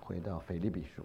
回到腓立比书。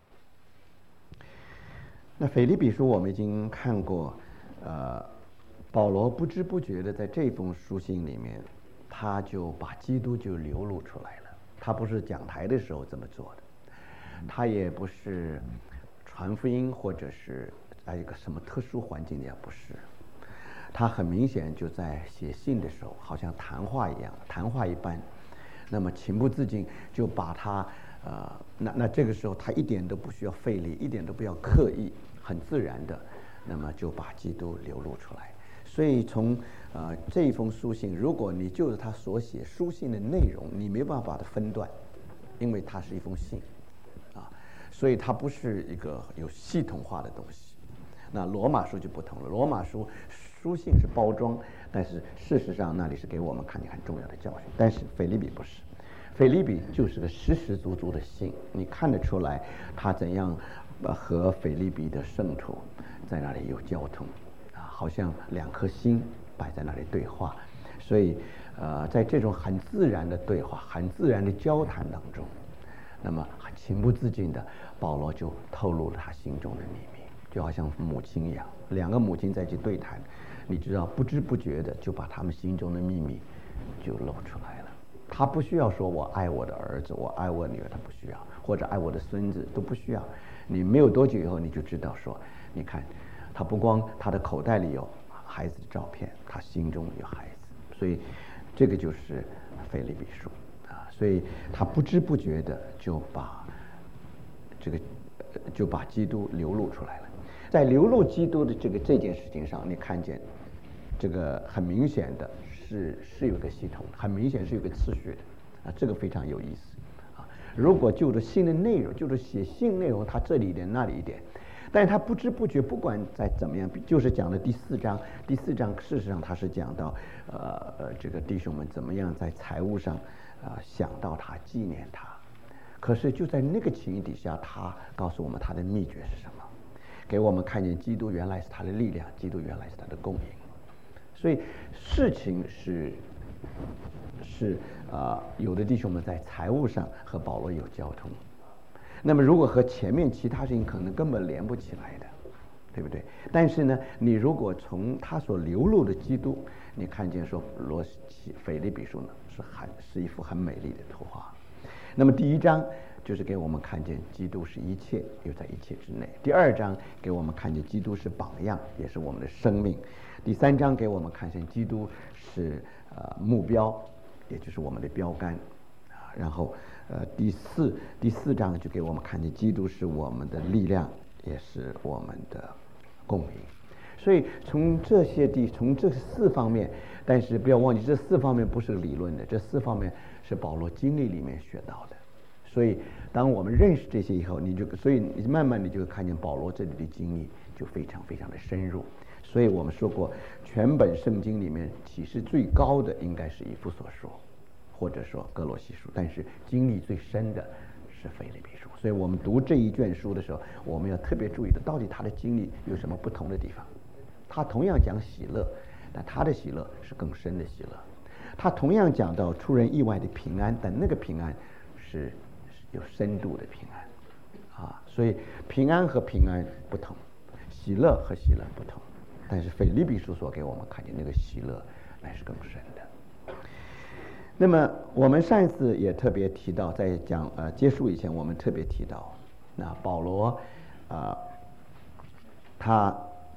那腓立比书我们已经看过，保罗不知不觉的在这封书信里面，他就把基督就流露出来了。他不是讲台的时候这么做的，他也不是传福音或者是在一个什么特殊环境，也不是。他很明显就在写信的时候，好像谈话一样，谈话一般，那么情不自禁就把他那这个时候他一点都不需要费力，一点都不要刻意，很自然的，那么就把基督流露出来。所以从这一封书信，如果你就是他所写书信的内容，你没办法把它分段，因为它是一封信所以它不是一个有系统化的东西。那罗马书就不同了，罗马书书信是包装，但是事实上那里是给我们看见很重要的教训。但是腓立比不是，腓立比就是个实实足足的信，你看得出来他怎样和腓立比的圣徒在那里有交通好像两颗心摆在那里对话。所以在这种很自然的对话、很自然的交谈当中，那么情不自禁的保罗就透露了他心中的秘密，就好像母亲一样，两个母亲在一起对谈，你知道不知不觉的就把他们心中的秘密就露出来了。他不需要说我爱我的儿子，我爱我女儿，他不需要，或者爱我的孙子都不需要。你没有多久以后你就知道说，你看他不光他的口袋里有孩子的照片，他心中有孩子。所以这个就是腓立比书所以他不知不觉的就把基督流露出来了。在流露基督的这件事情上，你看见这个很明显的是有个系统，很明显是有个次序的这个非常有意思如果就着信的内容，就是写信内容，他这里一点那里一点，但是他不知不觉，不管再怎么样，就是讲了第四章事实上他是讲到这个弟兄们怎么样在财务上想到他，纪念他。可是就在那个情形底下，他告诉我们他的秘诀是什么，给我们看见基督原来是他的力量，基督原来是他的供应。所以事情是有的弟兄们在财务上和保罗有交通，那么如果和前面其他事情可能根本连不起来的，对不对？但是呢，你如果从他所流露的基督，你看见说腓立比书呢是一幅很美丽的图画。那么第一章就是给我们看见基督是一切，又在一切之内。第二章给我们看见基督是榜样，也是我们的生命。第三章给我们看见基督是目标，也就是我们的标杆然后第四章就给我们看见基督是我们的力量，也是我们的供应。所以从这四方面，但是不要忘记这四方面不是理论的，这四方面是保罗经历里面学到的。所以当我们认识这些以后，所以慢慢你就会看见保罗这里的经历就非常非常的深入。所以我们说过，全本圣经里面启示最高的应该是以弗所书，或者说哥罗西书，但是经历最深的是腓立比书。所以我们读这一卷书的时候，我们要特别注意的，到底他的经历有什么不同的地方。他同样讲喜乐，但他的喜乐是更深的喜乐。他同样讲到出人意外的平安，但那个平安是有深度的平安所以平安和平安不同，喜乐和喜乐不同。但是腓立比书所给我们看见那个喜乐乃是更深的。那么我们上一次也特别提到，在讲结束以前，我们特别提到，那保罗他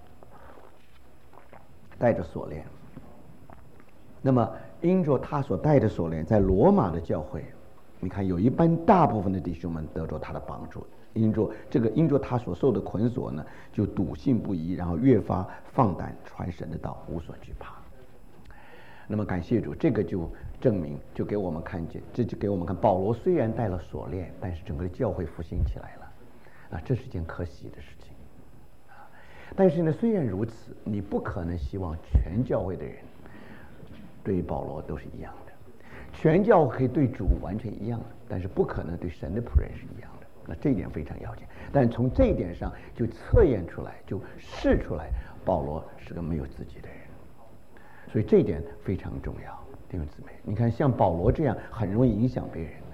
带着锁链，那么因着他所带的锁链，在罗马的教会，你看有大部分的弟兄们得着他的帮助，因着他所受的捆锁呢，就笃信不疑，然后越发放胆传神的道，无所惧怕。那么感谢主，这个就证明，就给我们看见，这就给我们看，保罗虽然带了锁链，但是整个教会复兴起来了这是件可喜的事情但是呢，虽然如此，你不可能希望全教会的人对保罗都是一样的。全教会可以对主完全一样的，但是不可能对神的仆人是一样的。那这一点非常要紧。但从这一点上就测验出来，就试出来，保罗是个没有自己的人。所以这一点非常重要，弟兄姊妹。你看，像保罗这样很容易影响别人的，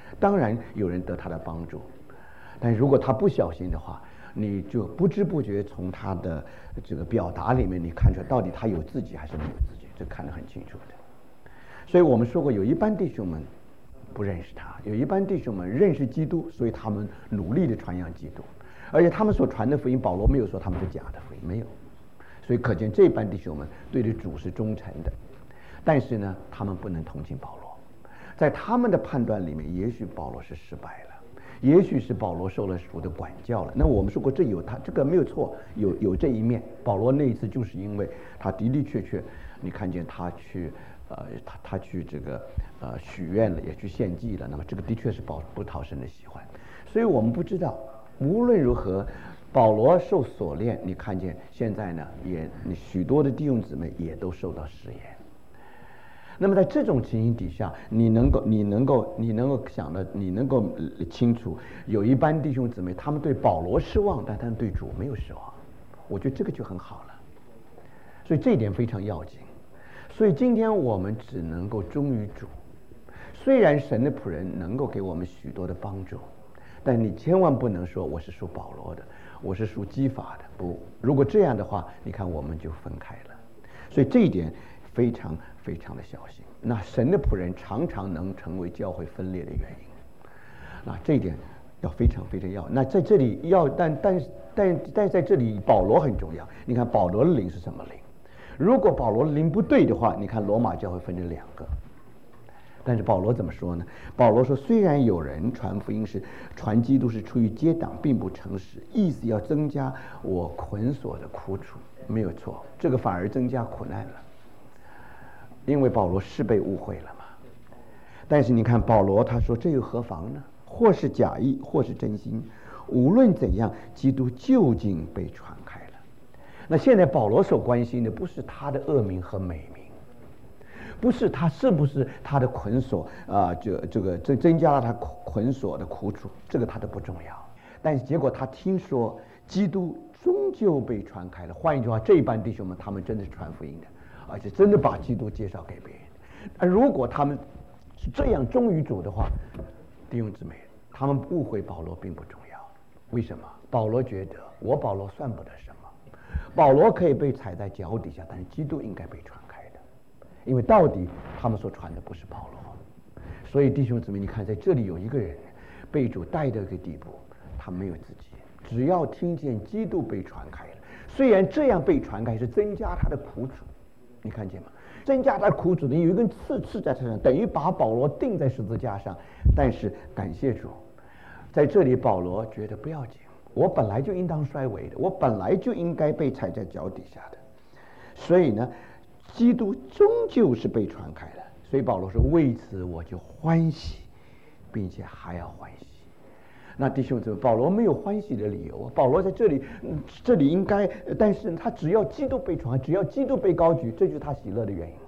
当然有人得他的帮助，但如果他不小心的话，你就不知不觉从他的这个表达里面，你看出来到底他有自己还是没有自己，这看得很清楚的。所以我们说过，有一班弟兄们不认识他，有一班弟兄们认识基督，所以他们努力的传扬基督，而且他们所传的福音，保罗没有说他们是假的福音，没有。所以可见这班弟兄们对着主是忠诚的，但是呢，他们不能同情保罗，在他们的判断里面，也许保罗是失败了，也许是保罗受了主的管教了。那我们说过，这个没有错，有这一面。保罗那一次就是因为他的的确确，你看见他去他去这个许愿了，也去献祭了，那么这个的确是不讨神的喜欢。所以我们不知道，无论如何，保罗受锁链，你看见现在呢，许多的弟兄姊妹也都受到试验。那么在这种情形底下，你能够想的，你能够清楚，有一班弟兄姊妹他们对保罗失望，但他们对主没有失望，我觉得这个就很好了。所以这一点非常要紧。所以今天我们只能够忠于主，虽然神的仆人能够给我们许多的帮助，但你千万不能说我是属保罗的，我是属基法的，不，如果这样的话，你看我们就分开了。所以这一点非常非常的小心。那神的仆人常常能成为教会分裂的原因，那这一点要非常非常要。那在这里要，但在这里保罗很重要。你看保罗的灵是什么灵？如果保罗的灵不对的话，你看罗马教会分成两个。但是保罗怎么说呢？保罗说，虽然有人传福音是传基督是出于结党，并不诚实，意思要增加我捆锁的苦楚，没有错，这个反而增加苦难了，因为保罗是被误会了嘛。但是你看保罗他说，这又何妨呢？或是假意，或是真心，无论怎样，基督究竟被传开了。那现在保罗所关心的不是他的恶名和美名，不是他是不是他的捆锁增加了他捆锁的苦楚，这个他都不重要。但是结果他听说基督终究被传开了，换一句话，这一班弟兄们他们真的是传福音的，而且真的把基督介绍给别人。而如果他们是这样忠于主的话，弟兄姊妹，他们误会保罗并不重要。为什么？保罗觉得我保罗算不得什么，保罗可以被踩在脚底下，但是基督应该被传开的，因为到底他们所传的不是保罗。所以弟兄姊妹，你看在这里有一个人被主带到一个地步，他没有自己，只要听见基督被传开了，虽然这样被传开是增加他的苦楚，你看见吗？增加他的苦楚的有一根刺在身上，等于把保罗钉在十字架上。但是感谢主，在这里保罗觉得不要紧，我本来就应当衰微的，我本来就应该被踩在脚底下的。所以呢，基督终究是被传开了。所以保罗说，为此我就欢喜，并且还要欢喜。那弟兄姊妹，保罗没有欢喜的理由。保罗在这里应该，但是他只要基督被传，只要基督被高举，这就是他喜乐的原因。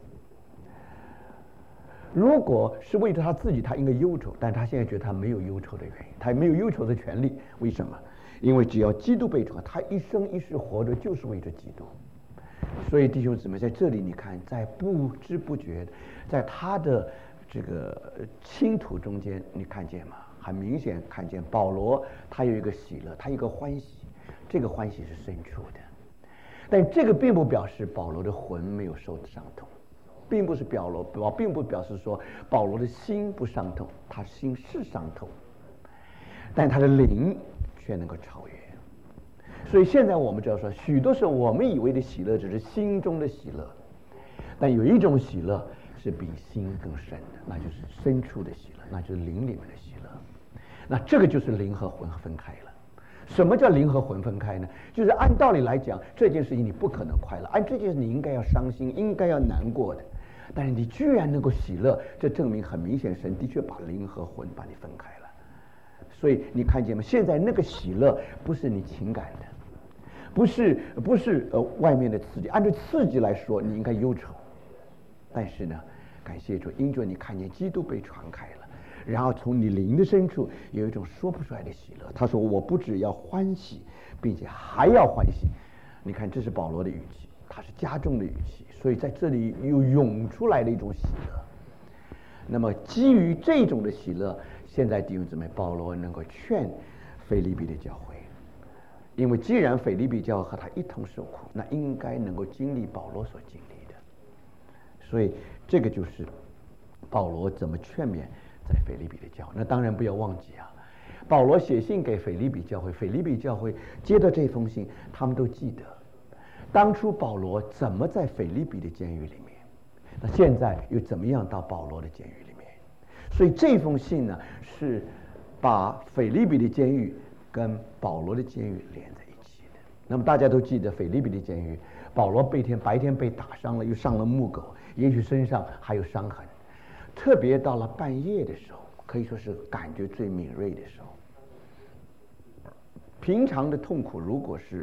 如果是为了他自己，他应该忧愁，但他现在觉得他没有忧愁的原因，他没有忧愁的权利。为什么？因为只要基督被传，他一生一世活着就是为着基督。所以弟兄姊妹，在这里你看，在不知不觉，在他的这个倾吐中间，你看见吗？很明显看见保罗他有一个喜乐，他有一个欢喜，这个欢喜是深处的。但这个并不表示保罗的魂没有受伤痛，并不表示说保罗的心不伤痛，他心是伤痛，但他的灵却能够超越。所以现在我们知道说，许多时候我们以为的喜乐只是心中的喜乐，但有一种喜乐是比心更深的，那就是深处的喜乐，那就是灵里面的喜乐。那这个就是灵和魂分开了。什么叫灵和魂分开呢？就是按道理来讲，这件事情你不可能快乐，按这件事你应该要伤心，应该要难过的，但是你居然能够喜乐，这证明很明显神的确把灵和魂把你分开了。所以你看见吗？现在那个喜乐不是你情感的，不是外面的刺激，按照刺激来说你应该忧愁，但是呢，感谢主，因着你看见基督被传开了，然后从你灵的深处有一种说不出来的喜乐。他说我不只要欢喜，并且还要欢喜。你看这是保罗的语气，他是加重的语气，所以在这里又涌出来的一种喜乐。那么基于这种的喜乐， 现在弟兄姊妹，保罗能够劝腓立比的教会，因为既然腓立比教会和他一同受苦，那应该能够经历保罗所经历的。所以这个就是保罗怎么劝勉在腓立比的教会。那当然不要忘记啊，保罗写信给腓立比教会，腓立比教会接到这封信，他们都记得当初保罗怎么在腓立比的监狱里面，那现在又怎么样到保罗的监狱里面。所以这封信呢，是把腓立比的监狱跟保罗的监狱连在一起的。那么大家都记得腓立比的监狱，保罗白天被打伤了，又上了木狗，也许身上还有伤痕，特别到了半夜的时候，可以说是感觉最敏锐的时候。平常的痛苦如果是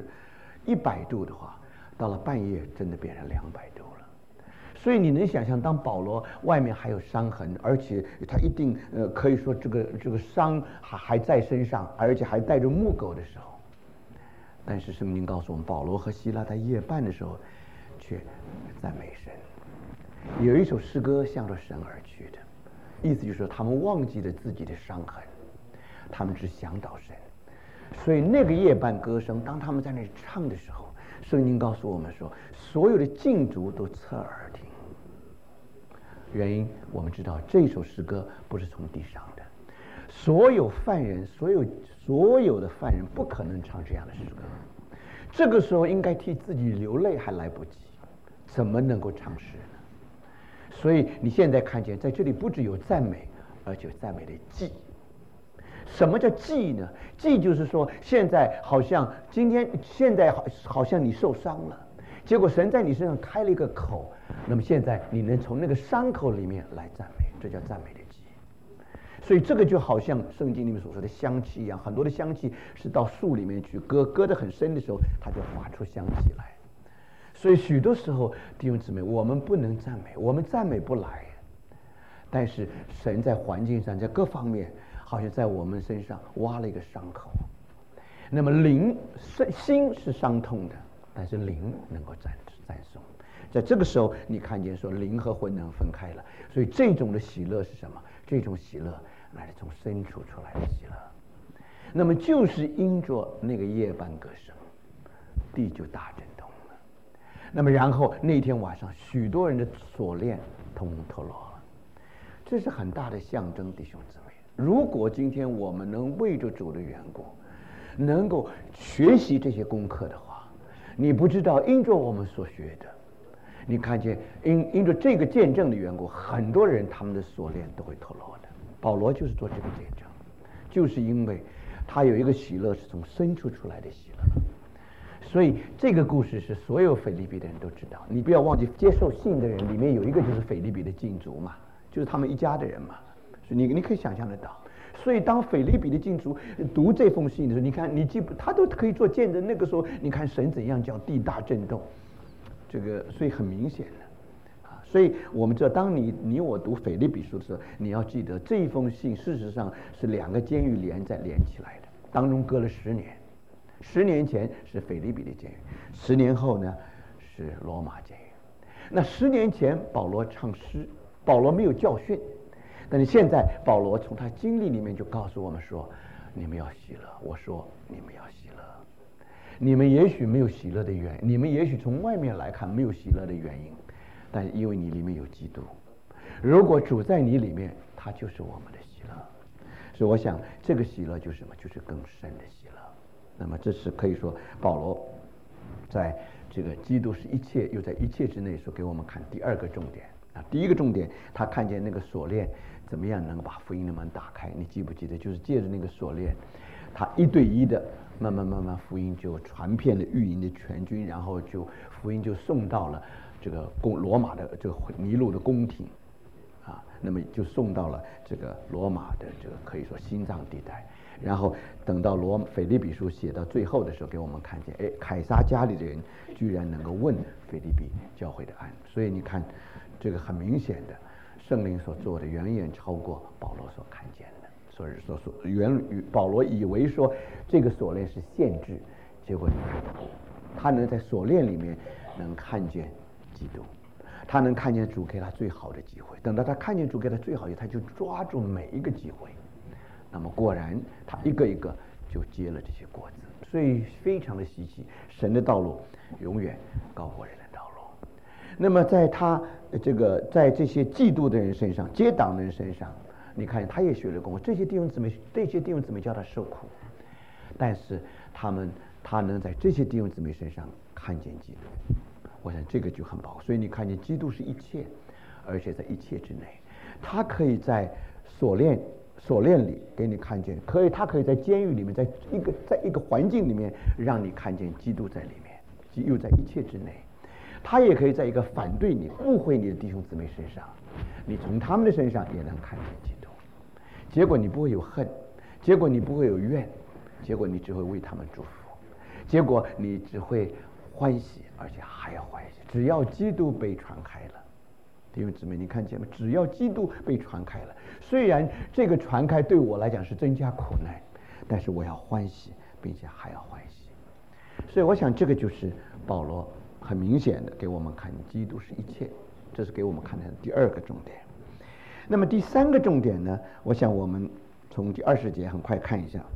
100度的话，到了半夜真的变成200度了。所以你能想象，当保罗外面还有伤痕，而且他一定可以说这个伤还在身上，而且还带着木狗的时候，但是圣经告诉我们，保罗和希拉在夜半的时候却赞美神。有一首诗歌向着神而去的，意思就是说他们忘记了自己的伤痕，他们只想到神。所以那个夜半歌声，当他们在那里唱的时候，圣经告诉我们说，所有的禁足都侧耳听。原因我们知道，这首诗歌不是从地上的，所有犯人，所有的犯人不可能唱这样的诗歌。这个时候应该替自己流泪还来不及，怎么能够唱诗呢？所以你现在看见，在这里不只有赞美，而且有赞美的祭。什么叫祭呢？祭就是说，现在好像你受伤了，结果神在你身上开了一个口，那么现在你能从那个伤口里面来赞美，这叫赞美的祭。所以这个就好像圣经里面所说的香气一样，很多的香气是到树里面去割得很深的时候，它就发出香气来。所以许多时候弟兄姊妹，我们不能赞美，我们赞美不来，但是神在环境上，在各方面好像在我们身上挖了一个伤口。那么心是伤痛的，但是灵能够赞颂。在这个时候你看见说灵和魂能分开了，所以这种的喜乐是什么？这种喜乐乃是从深处出来的喜乐。那么就是因着那个夜半歌声，地就大震动了。那么然后那天晚上许多人的锁链通通脱落了，这是很大的象征，弟兄姊妹。如果今天我们能为着主的缘故能够学习这些功课的话，你不知道因着我们所学的，你看见因着这个见证的缘故，很多人他们的锁链都会脱落的。保罗就是做这个见证，就是因为他有一个喜乐是从深处出来的喜乐。所以这个故事是所有腓立比的人都知道。你不要忘记，接受信的人里面有一个就是腓立比的禁足嘛，就是他们一家的人嘛。所以你可以想象得到。所以当腓立比的禁足读这封信的时候，你看他都可以做见证。那个时候你看神怎样叫地大震动，这个所以很明显的啊。所以我们知道，当你我读腓立比书的时候，你要记得这一封信事实上是2个监狱连起来的，当中隔了10年。10年前是腓立比的监狱，10年后呢是罗马监狱。那10年前保罗唱诗，保罗没有教训，但是现在保罗从他经历里面就告诉我们说，你们要喜乐。我说你们要喜乐。你们也许没有喜乐的原因，你们也许从外面来看没有喜乐的原因，但是因为你里面有基督，如果主在你里面，他就是我们的喜乐。所以我想这个喜乐就是什么？就是更深的喜乐。那么这是可以说保罗在这个基督是一切又在一切之内说给我们看第2个重点啊。第1个重点，他看见那个锁链怎么样能把福音的门打开。你记不记得，就是借着那个锁链，他1对1的慢慢福音就传遍了御营的全军，然后福音就送到了这个罗马的这个尼禄的宫廷啊，那么就送到了这个罗马的这个可以说心脏地带。然后等到腓立比书写到最后的时候，给我们看见，凯撒家里的人居然能够问腓立比教会的案。所以你看，这个很明显的，圣灵所做的远远超过保罗所看见的。所以说保罗以为说这个锁链是限制，结果你看，他能在锁链里面能看见基督，他能看见主给他最好的机会。等到他看见主给他最好的，他就抓住每一个机会。 那么果然他一个一个就结了这些果子，所以非常的稀奇，神的道路永远高过人的道路。那么在他在这些嫉妒的人身上，结党的人身上，你看他也学了功夫，这些弟兄姊妹叫他受苦，但是他能在这些弟兄姊妹身上看见基督，我想这个就很宝贵。所以你看见基督是一切，而且在一切之内，他可以在锁链里给你看见，他可以在监狱里面，在一个环境里面让你看见基督在里面，又在一切之内。他也可以在一个反对你、误会你的弟兄姊妹身上，你从他们的身上也能看见基督。结果你不会有恨，结果你不会有怨，结果你只会为他们祝福，结果你只会欢喜，而且还要欢喜。只要基督被传开了，弟兄姊妹，你看见吗？只要基督被传开了，虽然这个传开对我来讲是增加苦难，但是我要欢喜，并且还要欢喜。所以我想这个就是保罗很明显的给我们看，基督是一切，这是给我们看的第二个重点。那么第三个重点呢，我想我们从第20节很快看一下。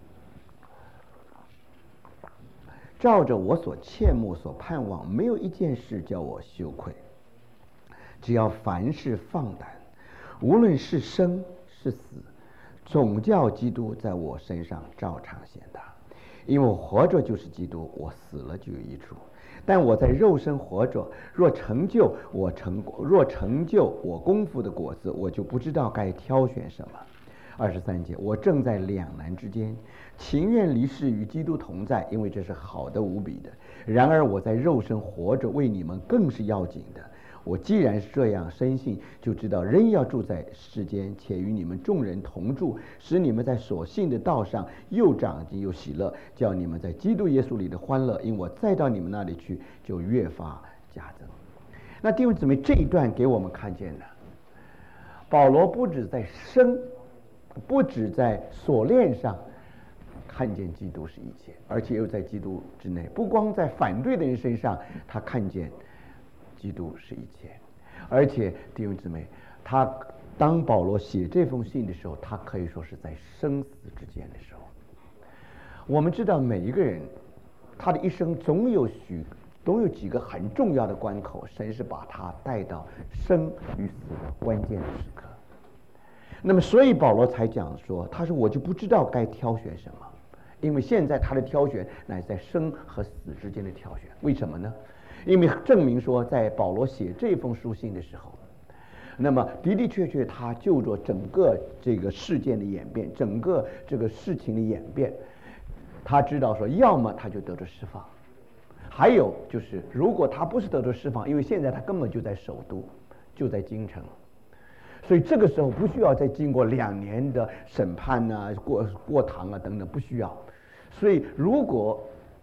照着我所切慕所盼望，没有一件事叫我羞愧。只要凡事放胆，无论是生是死，总叫基督在我身上照常显大。因为我活着就是基督，我死了就有益处。但我在肉身活着，若成就我功夫的果子，我就不知道该挑选什么。23节，我正在两难之间，情愿离世与基督同在，因为这是好的无比的。然而我在肉身活着，为你们更是要紧的。我既然是这样深信，就知道仍要住在世间，且与你们众人同住，使你们在所信的道上又长进又喜乐，叫你们在基督耶稣里的欢乐，因我再到你们那里去，就越发加增。那弟兄姊妹，这一段给我们看见了，保罗不止在锁链上看见基督是一切，而且又在基督之内，不光在反对的人身上他看见基督是一切，而且弟兄姊妹，当保罗写这封信的时候，他可以说是在生死之间的时候。我们知道每一个人他的一生总有几个很重要的关口，神是把他带到生与死的关键的时刻。那么所以保罗才讲说，他说我就不知道该挑选什么，因为现在他的挑选乃在生和死之间的挑选。为什么呢？因为证明说，在保罗写这封书信的时候，那么的的确确他就着整个这个事件的演变，整个这个事情的演变，他知道说，要么他就得着释放，还有就是如果他不是得着释放，因为现在他根本就在首都，就在京城，所以这个时候不需要再经过2年的审判啊、过堂啊等等，不需要。所以如果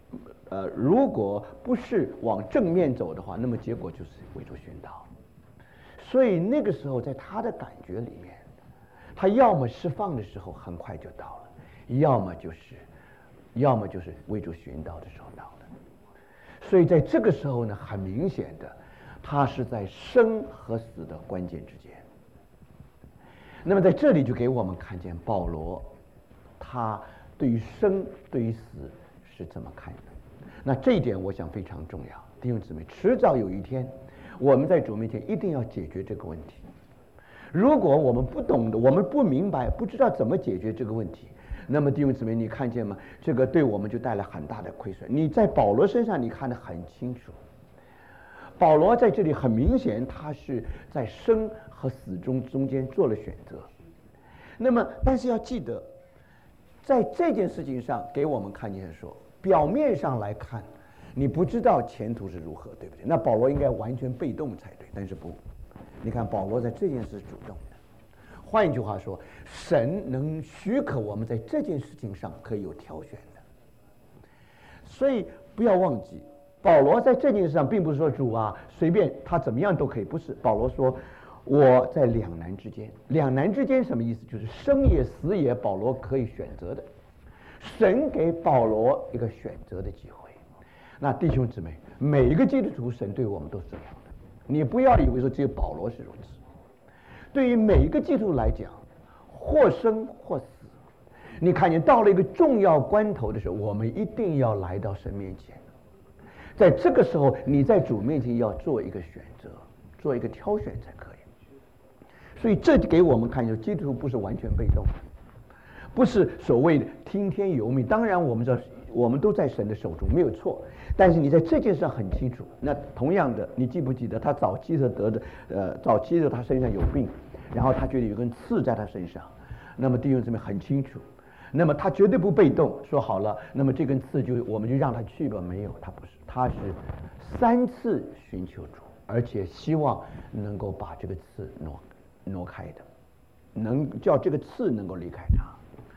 不是往正面走的话，那么结果就是为主殉道。所以那个时候在他的感觉里面，他要么释放的时候很快就到了，要么就是为主殉道的时候到了。所以在这个时候呢，很明显的他是在生和死的关键之间。那么在这里就给我们看见保罗他对于生对于死是怎么看的。那这一点我想非常重要，弟兄姊妹，迟早有一天我们在主面前一定要解决这个问题。如果我们不懂得，我们不明白，不知道怎么解决这个问题，那么弟兄姊妹，你看见吗？这个对我们就带来很大的亏损。你在保罗身上你看得很清楚，保罗在这里很明显他是在生和死中间做了选择。那么但是要记得，在这件事情上给我们看见说，表面上来看你不知道前途是如何，对不对？那保罗应该完全被动才对，但是不，你看保罗在这件事主动的。换一句话说，神能许可我们在这件事情上可以有挑选的。所以不要忘记，保罗在这件事上并不是说主啊随便他怎么样都可以，不是。保罗说我在两难之间。两难之间什么意思？就是生也死也，保罗可以选择的。神给保罗一个选择的机会。那弟兄姊妹，每一个基督徒神对我们都是这样的，你不要以为说只有保罗是如此。对于每一个基督徒来讲，或生或死你看见到了一个重要关头的时候，我们一定要来到神面前。在这个时候，你在主面前要做一个选择，做一个挑选才可以。所以这给我们看，就基督徒不是完全被动的，不是所谓的听天由命。当然，我们知道我们都在神的手中，没有错。但是你在这件事上很清楚。那同样的，你记不记得他早期的早期的他身上有病，然后他觉得有根刺在他身上。那么弟兄姊妹很清楚，那么他绝对不被动，说好了，那么这根刺我们就让他去吧。没有，他不是，他是3次寻求主，而且希望能够把这个刺挪开的，能叫这个刺能够离开他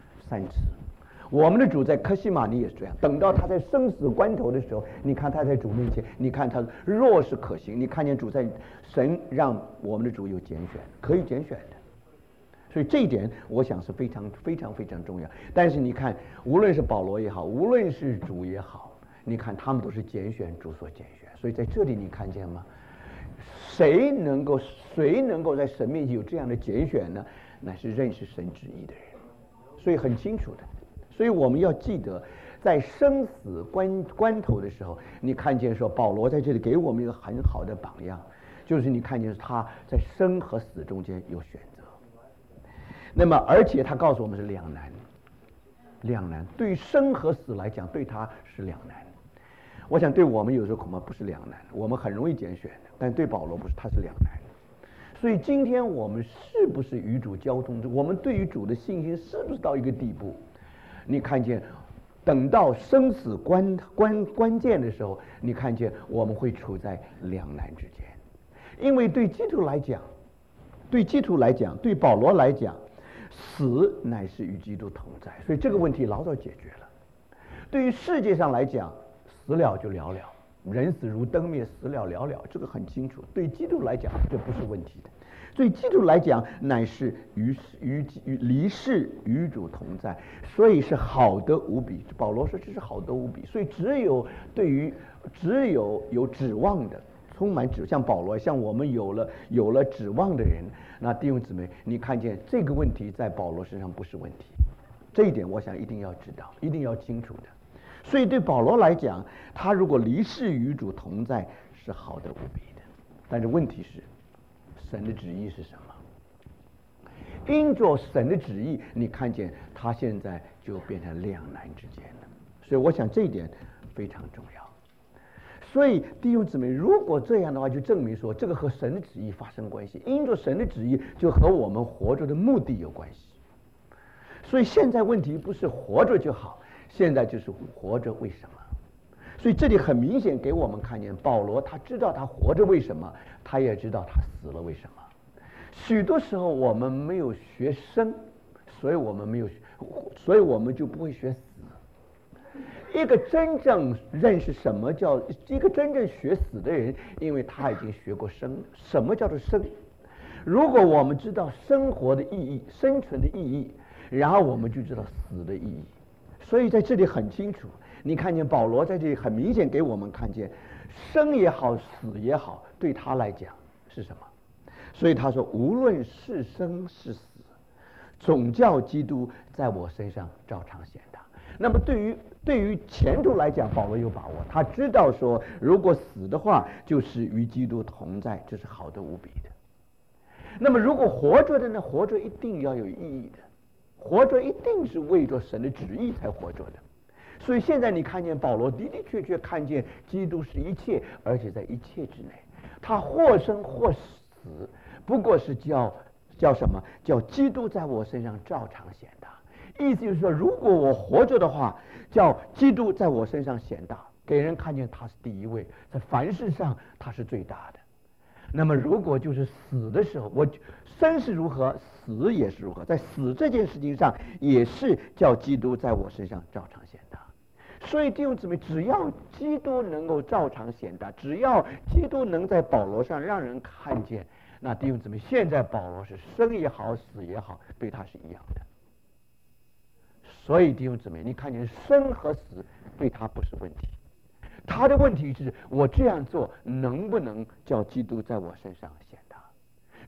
3次。我们的主在客西马尼也是这样，等到他在生死关头的时候，你看他在主面前，你看他若是可行，你看见主在神让我们的主有拣选，可以拣选的。所以这一点我想是非常非常非常重要。但是你看，无论是保罗也好，无论是主也好，你看他们都是拣选主所拣选。所以在这里你看见吗？谁能够在神面前有这样的拣选呢？乃是认识神旨意的人。所以很清楚的。所以我们要记得，在生死关头的时候，你看见说保罗在这里给我们一个很好的榜样，就是你看见他在生和死中间有选择。那么而且他告诉我们是两难，对于生和死来讲，对他是两难。我想对我们有时候恐怕不是两难，我们很容易拣选的，但对保罗不是，他是两难。所以今天我们是不是与主交通？我们对于主的信心是不是到一个地步？你看见，等到生死关键的时候，你看见我们会处在两难之间。因为对基督徒来讲，对保罗来讲，死乃是与基督同在，所以这个问题老早解决了。对于世界上来讲，死了就了了，人死如灯灭，死了了了，这个很清楚。对基督徒来讲，这不是问题的。对基督徒来讲，乃是离世与主同在，所以是好的无比。保罗说这是好的无比，所以只有有指望的，充满像保罗，像我们有了指望的人，那弟兄姊妹，你看见这个问题在保罗身上不是问题，这一点我想一定要知道，一定要清楚的。所以对保罗来讲，他如果离世与主同在是好的无比的，但是问题是神的旨意是什么？因着神的旨意，你看见他现在就变成两难之间了。所以我想这一点非常重要。所以弟兄姊妹，如果这样的话，就证明说这个和神的旨意发生关系。因着神的旨意，就和我们活着的目的有关系。所以现在问题不是活着就好，现在就是活着为什么？所以这里很明显给我们看见，保罗他知道他活着为什么，他也知道他死了为什么。许多时候我们没有学生，所以我们就不会学死。一个真正认识什么叫一个真正学死的人，因为他已经学过生。什么叫做生？如果我们知道生活的意义、生存的意义，然后我们就知道死的意义。所以在这里很清楚，你看见保罗在这里很明显给我们看见，生也好，死也好，对他来讲是什么？所以他说，无论是生是死，总叫基督在我身上照常显大。那么对于前途来讲，保罗有把握，他知道说，如果死的话，就是与基督同在，这是好的无比的。那么如果活着的呢？活着一定要有意义的，活着一定是为着神的旨意才活着的。所以现在你看见保罗的的确确看见基督是一切，而且在一切之内，他或生或死，不过是叫什么？叫基督在我身上照常显大。意思就是说，如果我活着的话，叫基督在我身上显大，给人看见他是第一位，在凡事上他是最大的。那么如果就是死的时候，我生是如何，死也是如何，在死这件事情上也是叫基督在我身上照常显大。所以弟兄姊妹，只要基督能够照常显大，只要基督能在保罗上让人看见，那弟兄姊妹，现在保罗是生也好，死也好，对他是一样的。所以弟兄姊妹，你看见生和死对他不是问题，他的问题是我这样做能不能叫基督在我身上显大。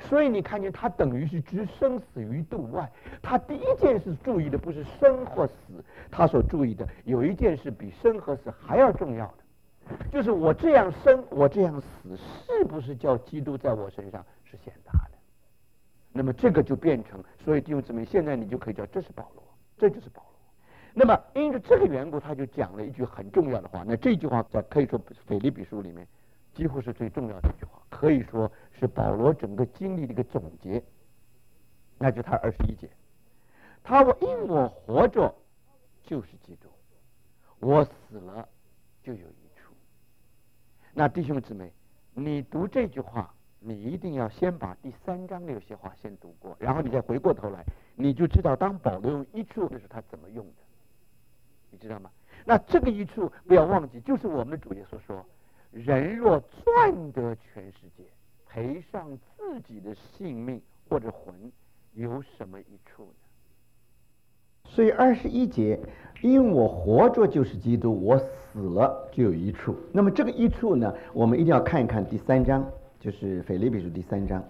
所以你看见他等于是置生死于度外。他第一件事注意的不是生或死，他所注意的有一件事比生和死还要重要的，就是我这样生，我这样死，是不是叫基督在我身上是显大的？那么这个就变成，所以弟兄姊妹，现在你就可以叫这是保罗，这就是保罗。那么因着这个缘故，他就讲了一句很重要的话。那这句话在可以说腓立比书里面几乎是最重要的一句话，可以说是保罗整个经历的一个总结。那就他21节，他说因我活着就是基督，我死了就有益处。那弟兄姊妹，你读这句话，你一定要先把第3章的有些话先读过，然后你再回过头来，你就知道当保罗用益处的时候他怎么用的，你知道吗？那这个益处不要忘记，就是我们的主耶稣说，人若赚得全世界，赔上自己的性命或者魂，有什么益处呢？ 所以21节，因我活着就是基督，我死了就有益处。那么这个益处呢，我们一定要看一看第3章，就是腓立比书第3章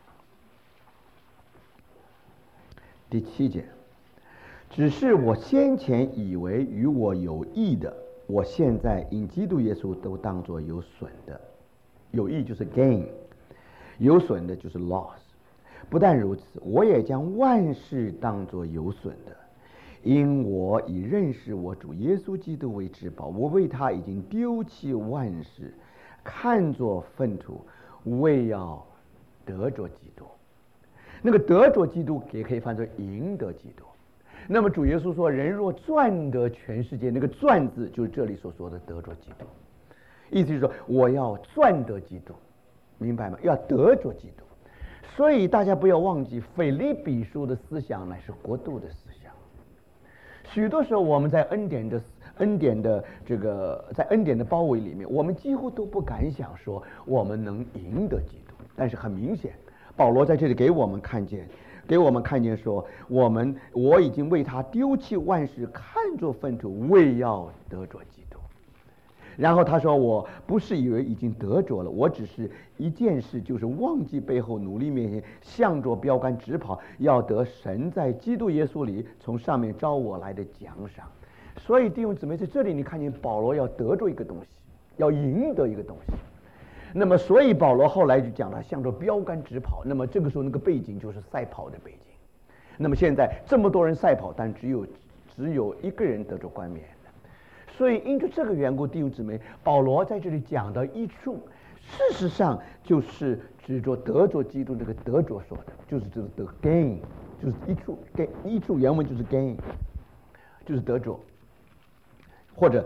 第7节。只是我先前以为与我有益的，我现在因基督耶稣都当作有损的。有益就是 gain， 有损的就是 loss。不但如此，我也将万事当作有损的，因我以认识我主耶稣基督为至宝，我为他已经丢弃万事，看作粪土，为要得着基督。那个得着基督也可以翻作赢得基督。那么主耶稣说，人若赚得全世界，那个赚字就是这里所说的得着基督，意思就是说我要赚得基督，明白吗？要得着基督。所以大家不要忘记，腓立比书的思想乃是国度的思想。许多时候我们在恩典的这个在恩典的包围里面，我们几乎都不敢想说我们能赢得基督。但是很明显，保罗在这里给我们看见说，我已经为他丢弃万事，看作粪土，为要得着基督。然后他说，我不是以为已经得着了，我只是一件事，就是忘记背后，努力面前，向着标杆直跑，要得神在基督耶稣里从上面招我来的奖赏。所以弟兄姊妹，在这里你看见保罗要得着一个东西，要赢得一个东西。那么所以保罗后来就讲了向着标杆直跑。那么这个时候那个背景就是赛跑的背景。那么现在这么多人赛跑，但只有一个人得着冠冕。所以因着这个缘故，弟兄姊妹，保罗在这里讲的益处，事实上就是指着得着基督这个得着说的，就是这个得 gain， 就是益处原文就是 gain， 就是得着，或者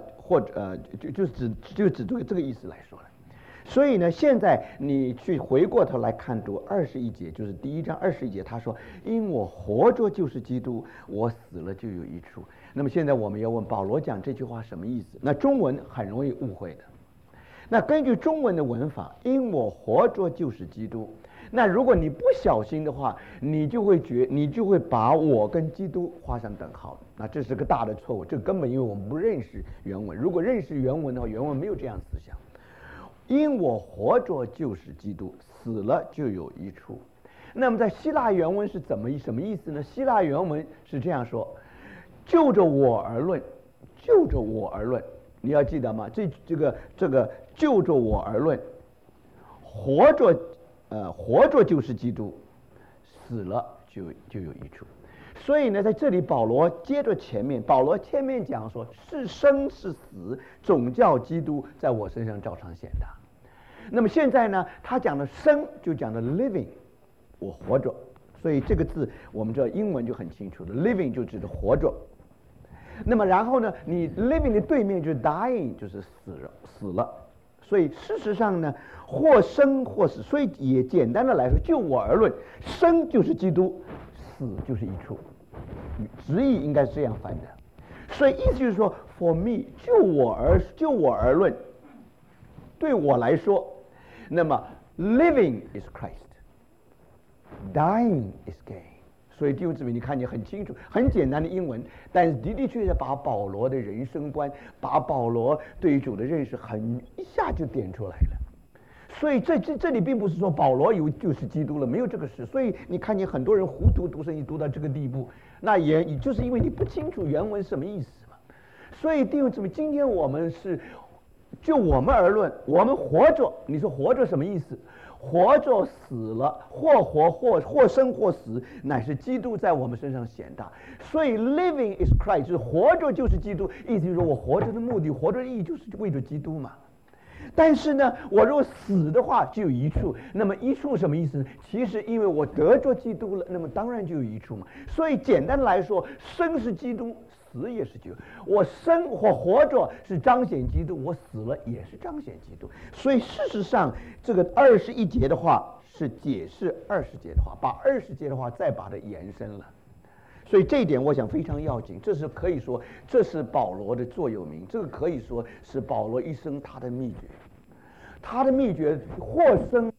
就指这个意思来说了。所以呢，现在你去回过头来看读21节，就是第1章21节，他说：“因我活着就是基督，我死了就有益处。”那么现在我们要问保罗讲这句话什么意思？那中文很容易误会的。那根据中文的文法，“因我活着就是基督”，那如果你不小心的话，你就会把我跟基督画上等号。那这是个大的错误，这根本因为我们不认识原文。如果认识原文的话，原文没有这样思想。因我活着就是基督，死了就有益处。那么在希腊原文是什么意思呢？希腊原文是这样说：就着我而论，就着我而论，你要记得吗？这个就着我而论，活着就是基督，死了就有益处。所以呢，在这里保罗接着前面讲说，是生是死，总叫基督在我身上照常显大。那么现在呢，他讲的生就讲的 living， 我活着。所以这个字我们知道英文就很清楚的 living 就指的活着。那么然后呢，你 living 的对面就是 dying， 就是死了。所以事实上呢，或生或死。所以也简单的来说，就我而论，生就是基督，死就是益处。直译应该是这样翻的。所以意思就是说 ，for me， 就我而论，对我来说，那么 living is Christ，dying is gain。所以弟兄姊妹，你看见很清楚，很简单的英文，但是的确确把保罗的人生观，把保罗对于主的认识一下就点出来了。 所以这里并不是说保罗就是基督了，没有这个事。所以你看见很多人糊涂读圣经读到这个地步，那也就是因为你不清楚原文什么意思嘛。所以弟兄姊妹，今天我们是就我们而论，我们活着，你说活着什么意思？活着死了，或活或生或死，乃是基督在我们身上显大。所以 living is Christ， 就是活着就是基督，意思就是说我活着的目的，活着的意义就是为着基督嘛。但是呢，我若死的话就有一处，那么一处什么意思呢？其实因为我得着基督了，那么当然就有一处嘛。所以简单来说，生是基督，死也是基督。我生或活着是彰显基督，我死了也是彰显基督。所以事实上，这个21节的话是解释20节的话，把20节的话再把它延伸了。所以这一点我想非常要紧，这是可以说这是保罗的座右铭，这个可以说是保罗一生他的秘诀。他的秘诀或生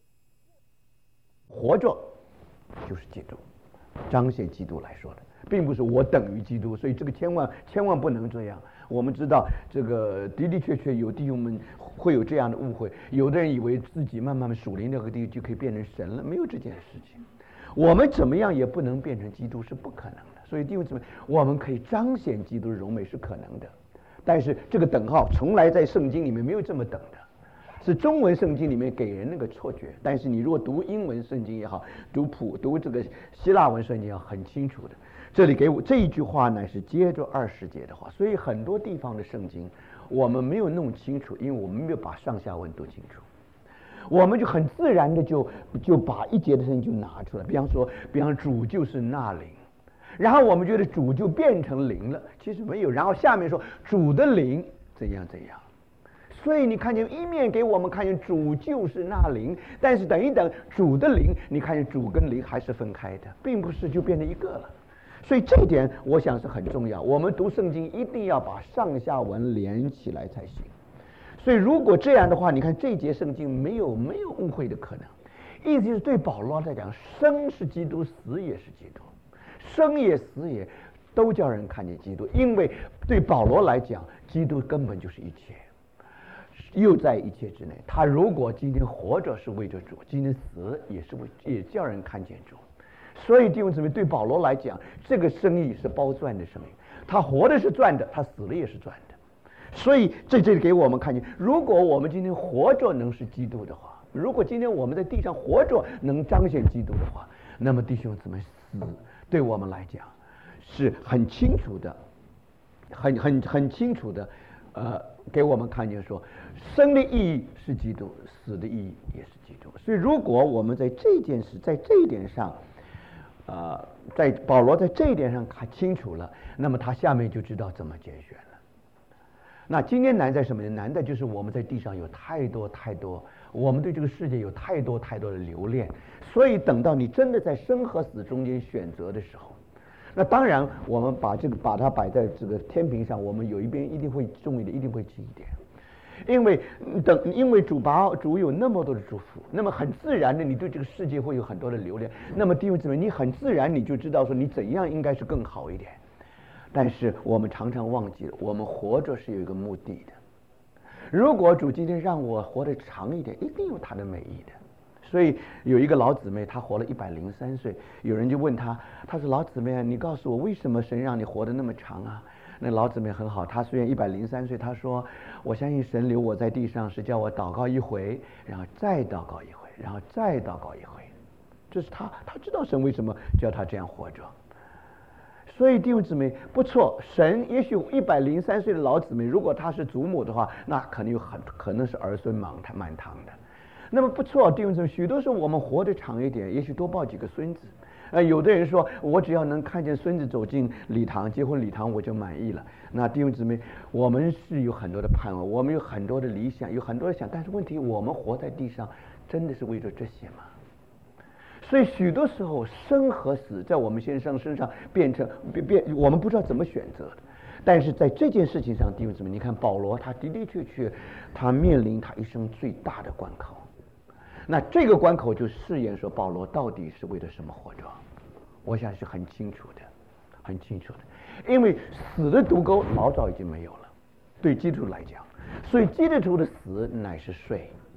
活着就是基督，彰显基督来说的，并不是我等于基督。所以这个千万不能这样。我们知道这个的确有弟兄们会有这样的误会，有的人以为自己慢慢属灵那个地就可以变成神了，没有这件事情。我们怎么样也不能变成基督，是不可能的。所以弟兄姊妹，我们可以彰显基督的荣美是可能的，但是这个等号从来在圣经里面没有这么等的，是中文圣经里面给人那个错觉。但是你如果读英文圣经也好，读这个希腊文圣经也好，很清楚的。这里给我这一句话乃是接着20节的话，所以很多地方的圣经我们没有弄清楚，因为我们没有把上下文读清楚。我们就很自然的就把一节的圣经就拿出来，比方说主就是那灵，然后我们觉得主就变成灵了，其实没有。然后下面说主的灵怎样，所以你看见一面给我们看见主就是那灵，但是等一等主的灵，你看见主跟灵还是分开的，并不是就变成一个了。所以这一点我想是很重要，我们读圣经一定要把上下文连起来才行。所以如果这样的话，你看这节圣经没有误会的可能。意思是对保罗来讲，生是基督，死也是基督，生也死也都叫人看见基督。因为对保罗来讲，基督根本就是一切，又在一切之内。他如果今天活着是为着主，今天死也叫人看见主。所以弟兄姊妹，对保罗来讲，这个生意是包赚的生意，他活的是赚的，他死了也是赚的。所以这里给我们看见，如果我们今天活着能是基督的话，如果今天我们在地上活着能彰显基督的话，那么弟兄姊妹，死对我们来讲是很清楚的，很清楚的，给我们看见说，生的意义是基督，死的意义也是基督。所以如果我们在这件事，在这一点上，在保罗在这一点上看清楚了，那么他下面就知道怎么拣选了。那今天难在什么呢？难在就是我们在地上有太多，我们对这个世界有太多的留恋，所以等到你真的在生和死中间选择的时候，那当然我们把它摆在这个天平上，我们有一边一定会重一点，一定会轻一点。因为主有那么多的祝福，那么很自然的你对这个世界会有很多的留恋，那么弟兄姊妹，你很自然你就知道说你怎样应该是更好一点。但是我们常常忘记了，我们活着是有一个目的的。如果主今天让我活得长一点，一定有他的美意的。所以有一个老姊妹，她活了103岁，有人就问她，她说：“老姊妹，你告诉我为什么神让你活得那么长啊？”那老姊妹很好，她虽然103岁，她说：“我相信神留我在地上是叫我祷告一回，然后再祷告一回，然后再祷告一回。”这是她知道神为什么叫她这样活着。所以弟兄姊妹不错，神也许103岁的老姊妹，如果她是祖母的话，那可能是儿孙满堂的。那么不错，弟兄姊妹，许多时候我们活得长一点，也许多抱几个孙子。有的人说，我只要能看见孙子走进礼堂，结婚礼堂我就满意了。那弟兄姊妹，我们是有很多的盼望，我们有很多的理想，有很多的想，但是问题，我们活在地上，真的是为了这些吗？所以许多时候生和死在我们先生身上我们不知道怎么选择的。但是在这件事情上，弟兄姊妹，你看保罗他的确他面临他一生最大的关口。那这个关口就试验说保罗到底是为了什么活着。我想是很清楚的，因为死的毒钩老早已经没有了，对基督徒来讲，所以基督徒的死乃是睡，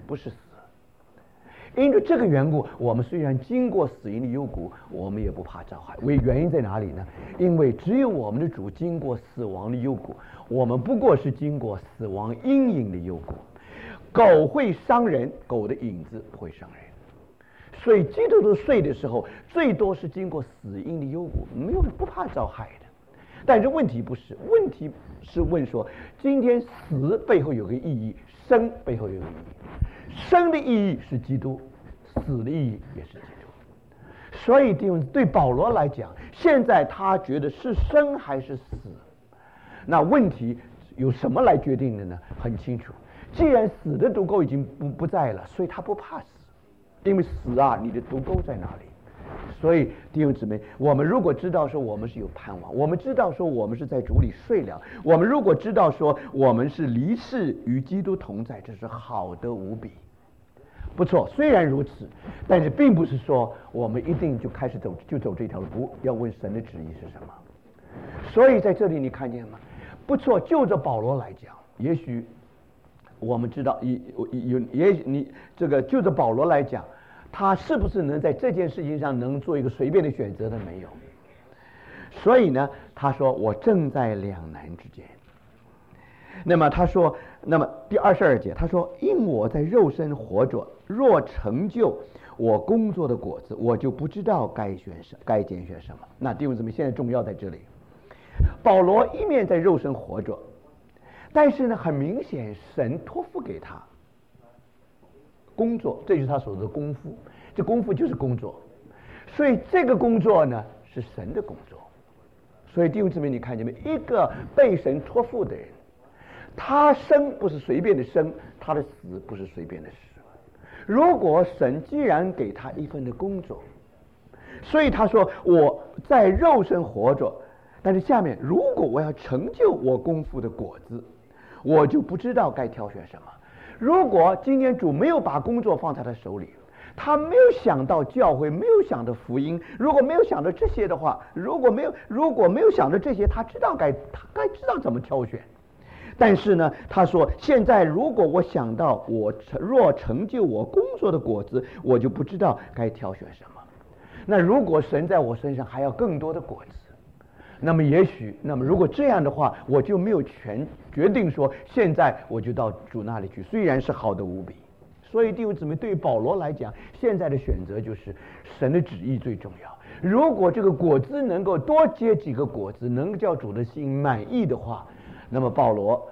不是死。因着这个缘故，我们虽然经过死荫的幽谷，我们也不怕遭害。原因在哪里呢？因为只有我们的主经过死亡的幽谷，我们不过是经过死亡阴影的幽谷。狗会伤人，狗的影子不会伤人。所以基督徒睡的时候，最多是经过死荫的幽谷，没有不怕遭害的。但是问题不是，问题是问说，今天死背后有个意义，生背后有个意义。生的意义是基督，死的意义也是基督。所以对保罗来讲，现在他觉得是生还是死，那问题由什么来决定的呢？很清楚，既然死的毒钩已经不在了，所以他不怕死，因为死啊，你的毒钩在哪里？所以弟兄姊妹，我们如果知道说我们是有盼望，我们知道说我们是在主里睡了，我们如果知道说我们是离世与基督同在，这是好的无比。不错，虽然如此，但是并不是说我们一定就开始走这条路，不要问神的旨意是什么。所以在这里你看见吗？不错，就着保罗来讲，也许我们知道，也许你这个就着保罗来讲，他是不是能在这件事情上能做一个随便的选择的？没有。所以呢，他说我正在两难之间。那么他说，那么第22节他说，因我在肉身活着，若成就我工作的果子，我就不知道该拣选什么。那弟兄姊妹，现在重要在这里，保罗一面在肉身活着，但是呢，很明显神托付给他工作，这就是他所说的功夫，这功夫就是工作，所以这个工作呢是神的工作。所以弟兄姊妹，你看见没？一个被神托付的人，他生不是随便的生，他的死不是随便的死。如果神既然给他一份的工作，所以他说我在肉身活着，但是下面如果我要成就我功夫的果子，我就不知道该挑选什么。如果今天主没有把工作放在他手里，他没有想到教会，没有想到福音，如果没有想到这些的话，如果没有想到这些，他知道该知道怎么挑选。但是呢，他说现在如果我想到我若成就我工作的果子，我就不知道该挑选什么。那如果神在我身上还要更多的果子，那么如果这样的话，我就没有权决定说现在我就到主那里去，虽然是好的无比。所以弟兄姊妹，对于保罗来讲，现在的选择就是神的旨意最重要。如果这个果子能够多结几个果子，能叫主的心满意的话，那么保罗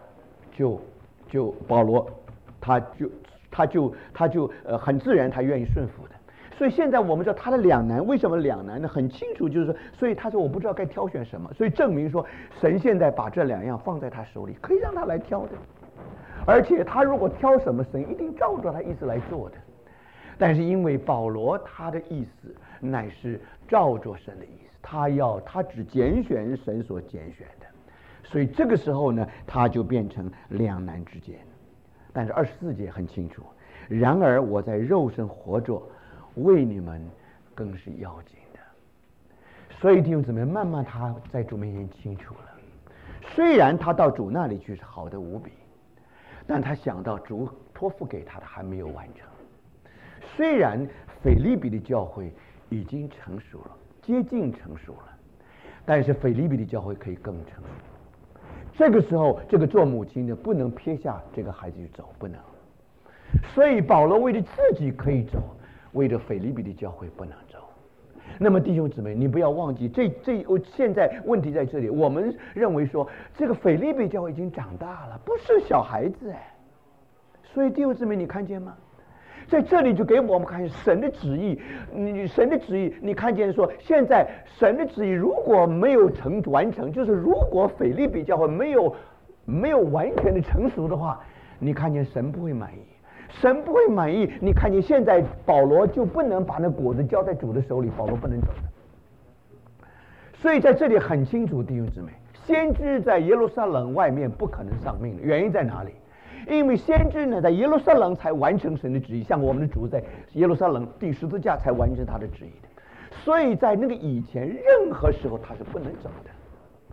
他就很自然，他愿意顺服的。所以现在我们知道他的两难，为什么两难呢？很清楚，就是说，所以他说我不知道该挑选什么，所以证明说神现在把这两样放在他手里，可以让他来挑的。而且他如果挑什么，神一定照着他意思来做的。但是因为保罗他的意思乃是照着神的意思，他只拣选神所拣选的，所以这个时候呢，他就变成两难之间。但是24节很清楚，然而我在肉身活着，为你们更是要紧的。所以弟兄姊妹，慢慢他在主面前清楚了，虽然他到主那里去是好的无比，但他想到主托付给他的还没有完成。虽然腓立比的教会已经成熟了，接近成熟了，但是腓立比的教会可以更成熟。这个时候，这个做母亲的不能撇下这个孩子去走，不能。所以保罗为了自己可以走，为了腓立比的教会不能走。那么弟兄姊妹，你不要忘记，现在问题在这里，我们认为说这个腓立比教会已经长大了，不是小孩子哎。所以弟兄姊妹，你看见吗？在这里就给我们看神的旨意，神的旨意，你看见说，现在神的旨意如果没有完成，就是如果腓立比教会没有完全的成熟的话，你看见神不会满意，神不会满意。你看见现在保罗就不能把那果子交在主的手里，保罗不能走的。所以在这里很清楚，弟兄姊妹，先知在耶路撒冷外面不可能丧命的原因在哪里？因为先知呢，在耶路撒冷才完成神的旨意，像我们的主在耶路撒冷钉十字架才完成他的旨意的，所以在那个以前任何时候他是不能走的。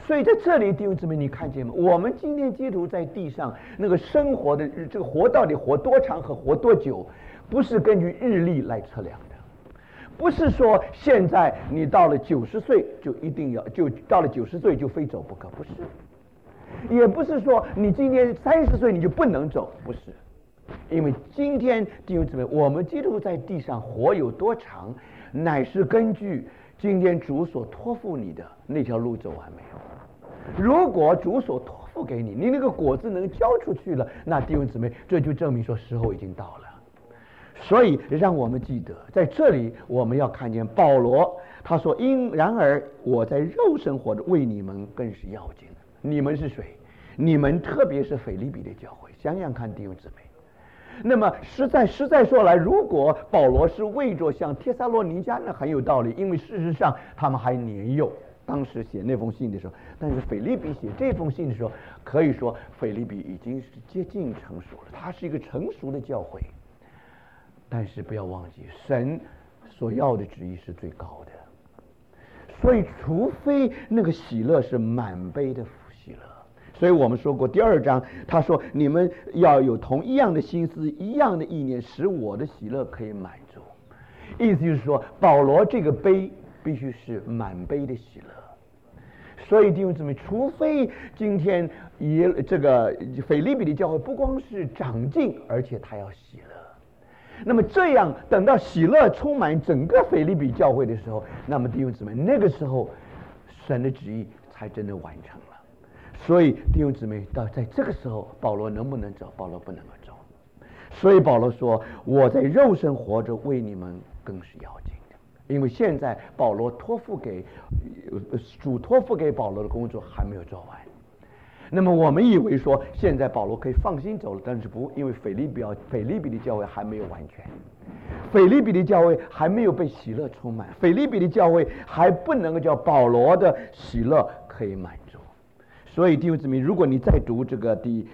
所以在这里弟兄姊妹，你看见吗？我们今天基督徒在地上那个生活的这个活到底活多长和活多久，不是根据日历来测量的，不是说现在你到了90岁就一定要就到了90岁就非走不可，不是。也不是说你今天30岁你就不能走，不是。因为今天弟兄姊妹，我们基督徒在地上活有多长，乃是根据今天主所托付你的那条路走完没有。如果主所托付给你，你那个果子能交出去了，那弟兄姊妹，这就证明说时候已经到了。所以让我们记得，在这里我们要看见保罗他说，然而我在肉身活着，为你们更是要紧。你们是谁？你们特别是腓立比的教会，想想看弟兄姊妹。那么实在说来，如果保罗是为着像帖撒罗尼迦那很有道理，因为事实上他们还年幼，当时写那封信的时候，但是腓立比写这封信的时候，可以说腓立比已经是接近成熟了，它是一个成熟的教会。但是不要忘记，神所要的旨意是最高的，所以除非那个喜乐是满杯的喜乐。所以我们说过第2章，他说你们要有同一样的心思，一样的意念，使我的喜乐可以满足。意思就是说，保罗这个杯必须是满杯的喜乐。所以弟兄姊妹，除非今天这个腓立比的教会不光是长进，而且他要喜乐。那么这样等到喜乐充满整个腓立比教会的时候，那么弟兄姊妹，那个时候神的旨意才真的完成了。所以弟兄姊妹，在这个时候，保罗能不能走？保罗不能够走。所以保罗说，我在肉身活着，为你们更是要紧的。因为现在保罗主托付给保罗的工作还没有做完。那么我们以为说现在保罗可以放心走了，但是不，因为腓立比的教会还没有完全，腓立比的教会还没有被喜乐充满，腓立比的教会还不能够叫保罗的喜乐可以满足。所以弟兄姊妹，如果你再读这个第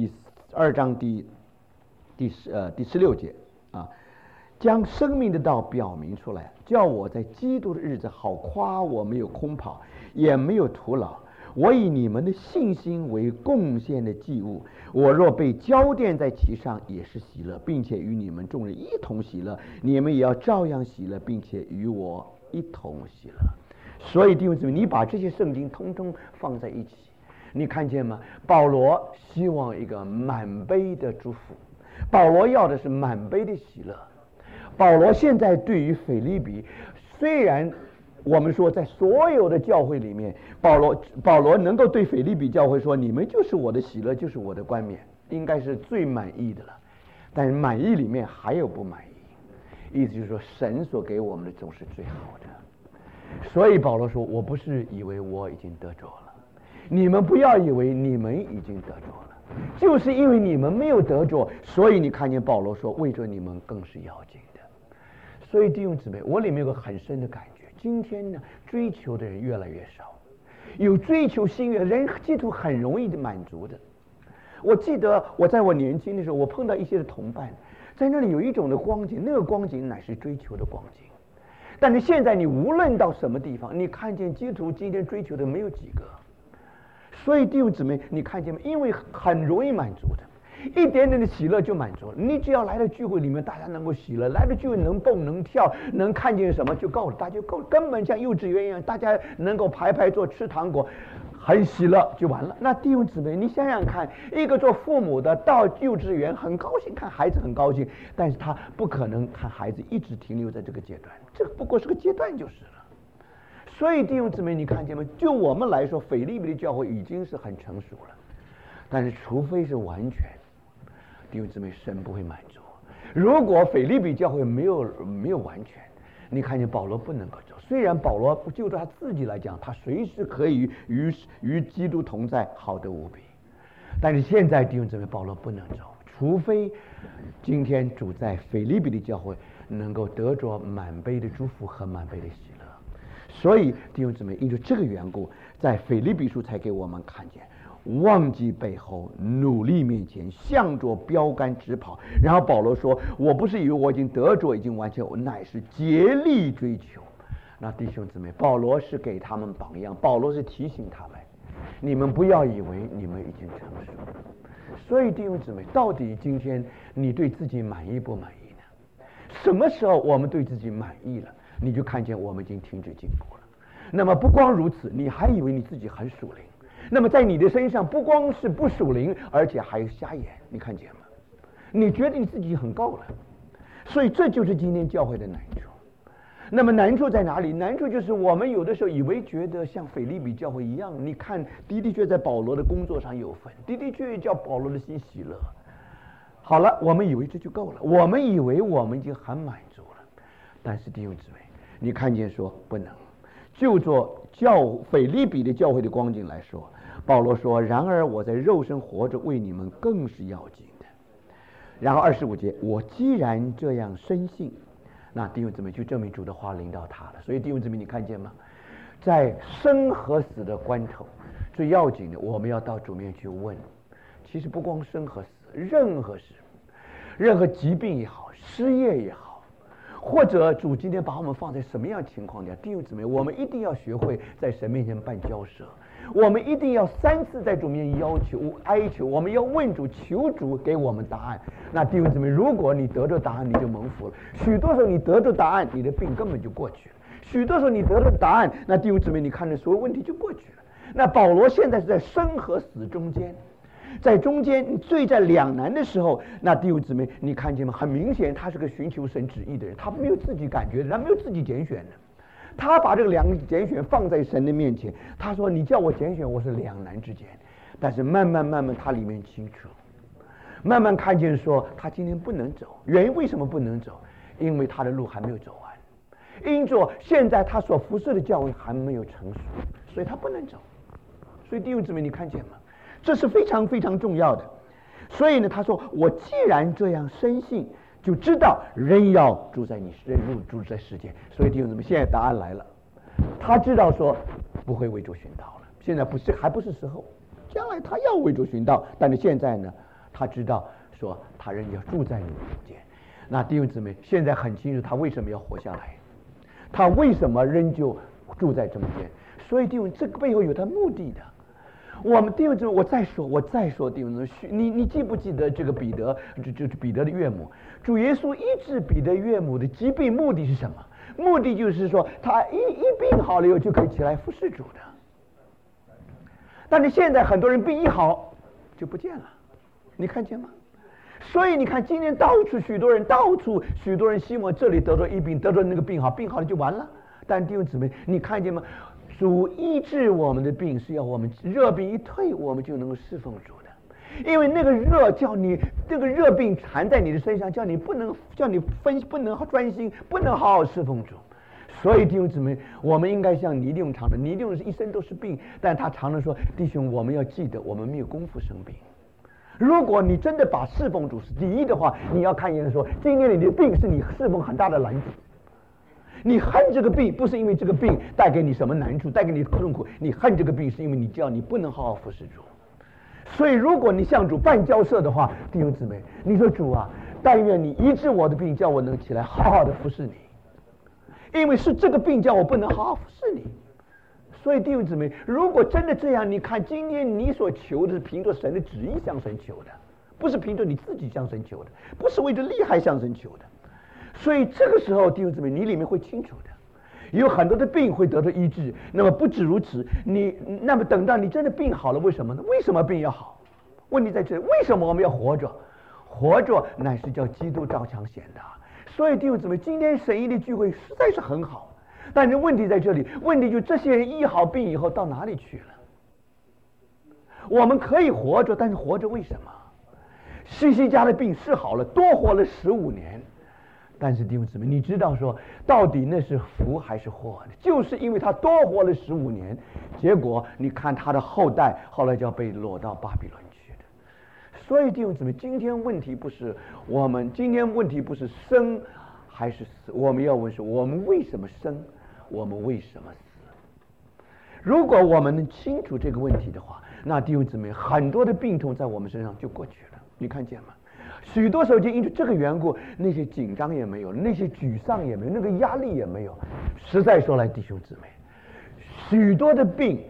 2章第16节啊，将生命的道表明出来，叫我在基督的日子好夸我没有空跑，也没有徒劳。我以你们的信心为贡献的祭物，我若被浇奠在其上，也是喜乐，并且与你们众人一同喜乐。你们也要照样喜乐，并且与我一同喜乐。所以弟兄姊妹，你把这些圣经通通放在一起，你看见吗？保罗希望一个满杯的祝福，保罗要的是满杯的喜乐。保罗现在对于腓立比，虽然我们说在所有的教会里面，保罗能够对腓立比教会说，你们就是我的喜乐，就是我的冠冕，应该是最满意的了。但是满意里面还有不满意，意思就是说神所给我们的总是最好的。所以保罗说，我不是以为我已经得着了，你们不要以为你们已经得着了，就是因为你们没有得着，所以你看见保罗说，为着你们更是要紧的。所以弟兄姊妹，我里面有个很深的感觉，今天呢，追求的人越来越少，有追求心愿人，基督很容易的满足的。我记得我在我年轻的时候，我碰到一些的同伴，在那里有一种的光景，那个光景乃是追求的光景。但是现在你无论到什么地方，你看见基督今天追求的没有几个。所以弟兄姊妹，你看见吗？因为很容易满足的，一点点的喜乐就满足了。你只要来到聚会里面，大家能够喜乐，来到聚会能蹦能跳，能看见什么就够了，大家就够了，根本像幼稚园一样，大家能够排坐吃糖果，很喜乐就完了。那弟兄姊妹，你想想看，一个做父母的到幼稚园很高兴，看孩子很高兴，但是他不可能看孩子一直停留在这个阶段，这个不过是个阶段就是了。所以弟兄姊妹，你看见吗？就我们来说，腓立比的教会已经是很成熟了，但是除非是完全，弟兄姊妹，神不会满足。如果腓立比教会没有完全，你看见保罗不能够走。虽然保罗就他自己来讲，他随时可以与基督同在，好得无比。但是现在弟兄姊妹，保罗不能走，除非今天主在腓立比的教会能够得着满杯的祝福和满杯的喜乐。所以弟兄姊妹，因为这个缘故，在腓立比书才给我们看见，忘记背后，努力面前，向着标杆直跑。然后保罗说，我不是以为我已经得着，已经完全，我乃是竭力追求。那弟兄姊妹，保罗是给他们榜样，保罗是提醒他们， 你们不要以为你们已经成熟了。所以弟兄姊妹，到底今天你对自己满意不满意呢？什么时候我们对自己满意了，你就看见我们已经停止进步了。那么不光如此，你还以为你自己很属灵，那么在你的身上不光是不属灵，而且还有瞎眼，你看见吗？你觉得你自己很够了，所以这就是今天教会的难处。那么难处在哪里？难处就是我们有的时候以为觉得像腓立比教会一样，你看的确在保罗的工作上有份，的确叫保罗的心喜乐。好了，我们以为这就够了，我们以为我们已经很满足了。但是弟兄姊妹，你看见说不能。就做腓立比的教会的光景来说，保罗说：“然而我在肉身活着，为你们更是要紧的。”然后25节，我既然这样深信，那弟兄姊妹就证明主的话临到他了。所以弟兄姊妹，你看见吗？在生和死的关头，最要紧的，我们要到主面去问。其实不光生和死，任何事，任何疾病也好，失业也好，或者主今天把我们放在什么样情况下，弟兄姊妹，我们一定要学会在神面前办交涉。我们一定要3次在主面前哀求，我们要问主，求主给我们答案。那弟兄姊妹，如果你得着答案，你就蒙福了。许多时候你得着答案，你的病根本就过去了。许多时候你得着答案，那弟兄姊妹，你看着所有问题就过去了。那保罗现在是在生和死中间，在中间最在两难的时候，那弟兄姊妹，你看见吗？很明显，他是个寻求神旨意的人，他没有自己感觉的，他没有自己拣选的。他把这个两个拣选放在神的面前，他说：“你叫我拣选，我是两难之间。”但是慢慢，他里面清楚，慢慢看见说他今天不能走。原因为什么不能走？因为他的路还没有走完，因着现在他所服侍的教会还没有成熟，所以他不能走。所以弟兄姊妹，你看见吗？这是非常非常重要的。所以呢，他说：“我既然这样深信。”就知道人要住在世间。所以弟兄姊妹，现在答案来了，他知道说不会为主寻道了，现在还不是时候，将来他要为主寻道，但是现在呢，他知道说他人要住在你中间。那弟兄姊妹，现在很清楚他为什么要活下来，他为什么仍旧住在中间。所以弟兄，这个背后有他目的的。我们弟兄姊妹，我再说弟兄姊妹，你记不记得这个彼得，就是彼得的岳母？主耶稣医治彼得岳母的疾病，目的是什么？目的就是说，他一病好了以后就可以起来服侍主的。但是现在很多人病一好就不见了，你看见吗？所以你看，今天到处许多人希望这里得到一病，得到那个病好，病好了就完了。但弟兄姊妹，你看见吗？主医治我们的病，是要我们热病一退，我们就能够侍奉主的。因为那个热叫你这个热病缠在你的身上，叫你不能专心，不能好好侍奉主。所以弟兄姊妹，我们应该像尼丁常的，尼丁一生都是病，但他常常说：“弟兄，我们要记得，我们没有功夫生病。”如果你真的把侍奉主是第一的话，你要看见说，今天你的病是你侍奉很大的拦阻。你恨这个病，不是因为这个病带给你什么难处，带给你痛苦，你恨这个病是因为你知道你不能好好服侍主。所以如果你向主办交涉的话，弟兄姊妹，你说主啊，但愿你医治我的病，叫我能起来好好的服侍你，因为是这个病叫我不能好好服侍你。所以弟兄姊妹，如果真的这样，你看今天你所求的是凭着神的旨意向神求的，不是凭着你自己向神求的，不是为着利害向神求的。所以这个时候弟兄姊妹，你里面会清楚的，有很多的病会得到医治。那么不止如此，那么等到你真的病好了，为什么呢？为什么病要好？问题在这里，为什么我们要活着？活着乃是叫基督照常显的。所以弟兄姊妹，今天神医的聚会实在是很好，但是问题在这里，问题就这些人医好病以后到哪里去了？我们可以活着，但是活着为什么？西西家的病是好了，多活了15年。但是弟兄姊妹，你知道说到底那是福还是祸呢？就是因为他多活了15年，结果你看他的后代后来就要被落到巴比伦去的。所以弟兄姊妹，今天问题不是生还是死，我们要问是我们为什么生，我们为什么死。如果我们能清楚这个问题的话，那弟兄姊妹，很多的病痛在我们身上就过去了，你看见吗？许多时候就因为这个缘故，那些紧张也没有，那些沮丧也没有，那个压力也没有。实在说来，弟兄姊妹，许多的病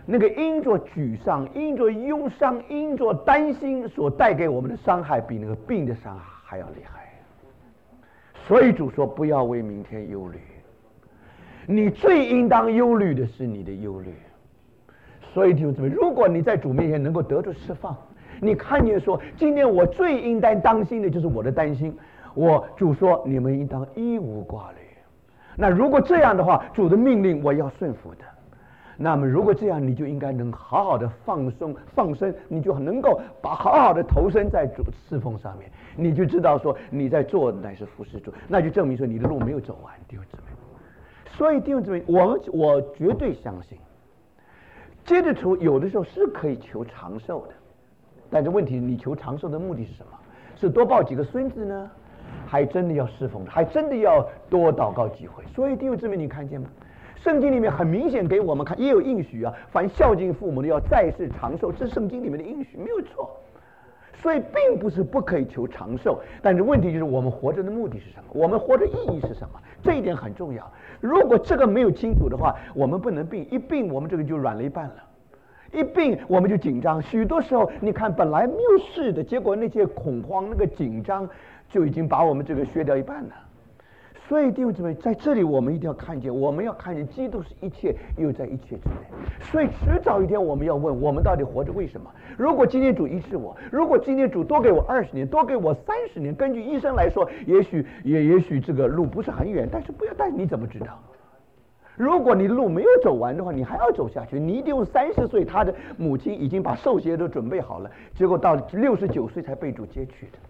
那个因着沮丧、因着忧伤、因着担心所带给我们的伤害，比那个病的伤害还要厉害。所以主说不要为明天忧虑，你最应当忧虑的是你的忧虑。所以弟兄姊妹，如果你在主面前能够得着释放，你看见说今天我最应当心的就是我的担心，主说你们应当一无挂虑。那如果这样的话，主的命令我要顺服的，那么如果这样，你就应该能好好的放生，你就能够好好的投身在主侍奉上面，你就知道说你在做乃是服侍主，那就证明说你的路没有走完，弟兄姊妹。所以弟兄姊妹，我绝对相信，基督徒有的时候是可以求长寿的，但是问题你求长寿的目的是什么？是多抱几个孙子呢？还真的要侍奉，还真的要多祷告几回。所以弟兄姊妹，你看见吗？圣经里面很明显给我们看，也有应许啊，凡孝敬父母的要在世长寿，这是圣经里面的应许，没有错。所以并不是不可以求长寿，但是问题就是我们活着的目的是什么？我们活着意义是什么？这一点很重要。如果这个没有清楚的话，我们不能病，一病我们这个就软了一半了，一病我们就紧张。许多时候你看本来没有事的，结果那些恐慌、那个紧张就已经把我们这个削掉一半了。所以弟兄姊妹，在这里我们一定要看见，我们要看见基督是一切，又在一切之内。所以迟早一天我们要问，我们到底活着为什么？如果今天主医治我，如果今天主多给我20年，多给我30年，根据医生来说，也许这个路不是很远，但是你怎么知道？如果你的路没有走完的话，你还要走下去。你一定用30岁，他的母亲已经把寿鞋都准备好了，结果到69岁才被主接去的。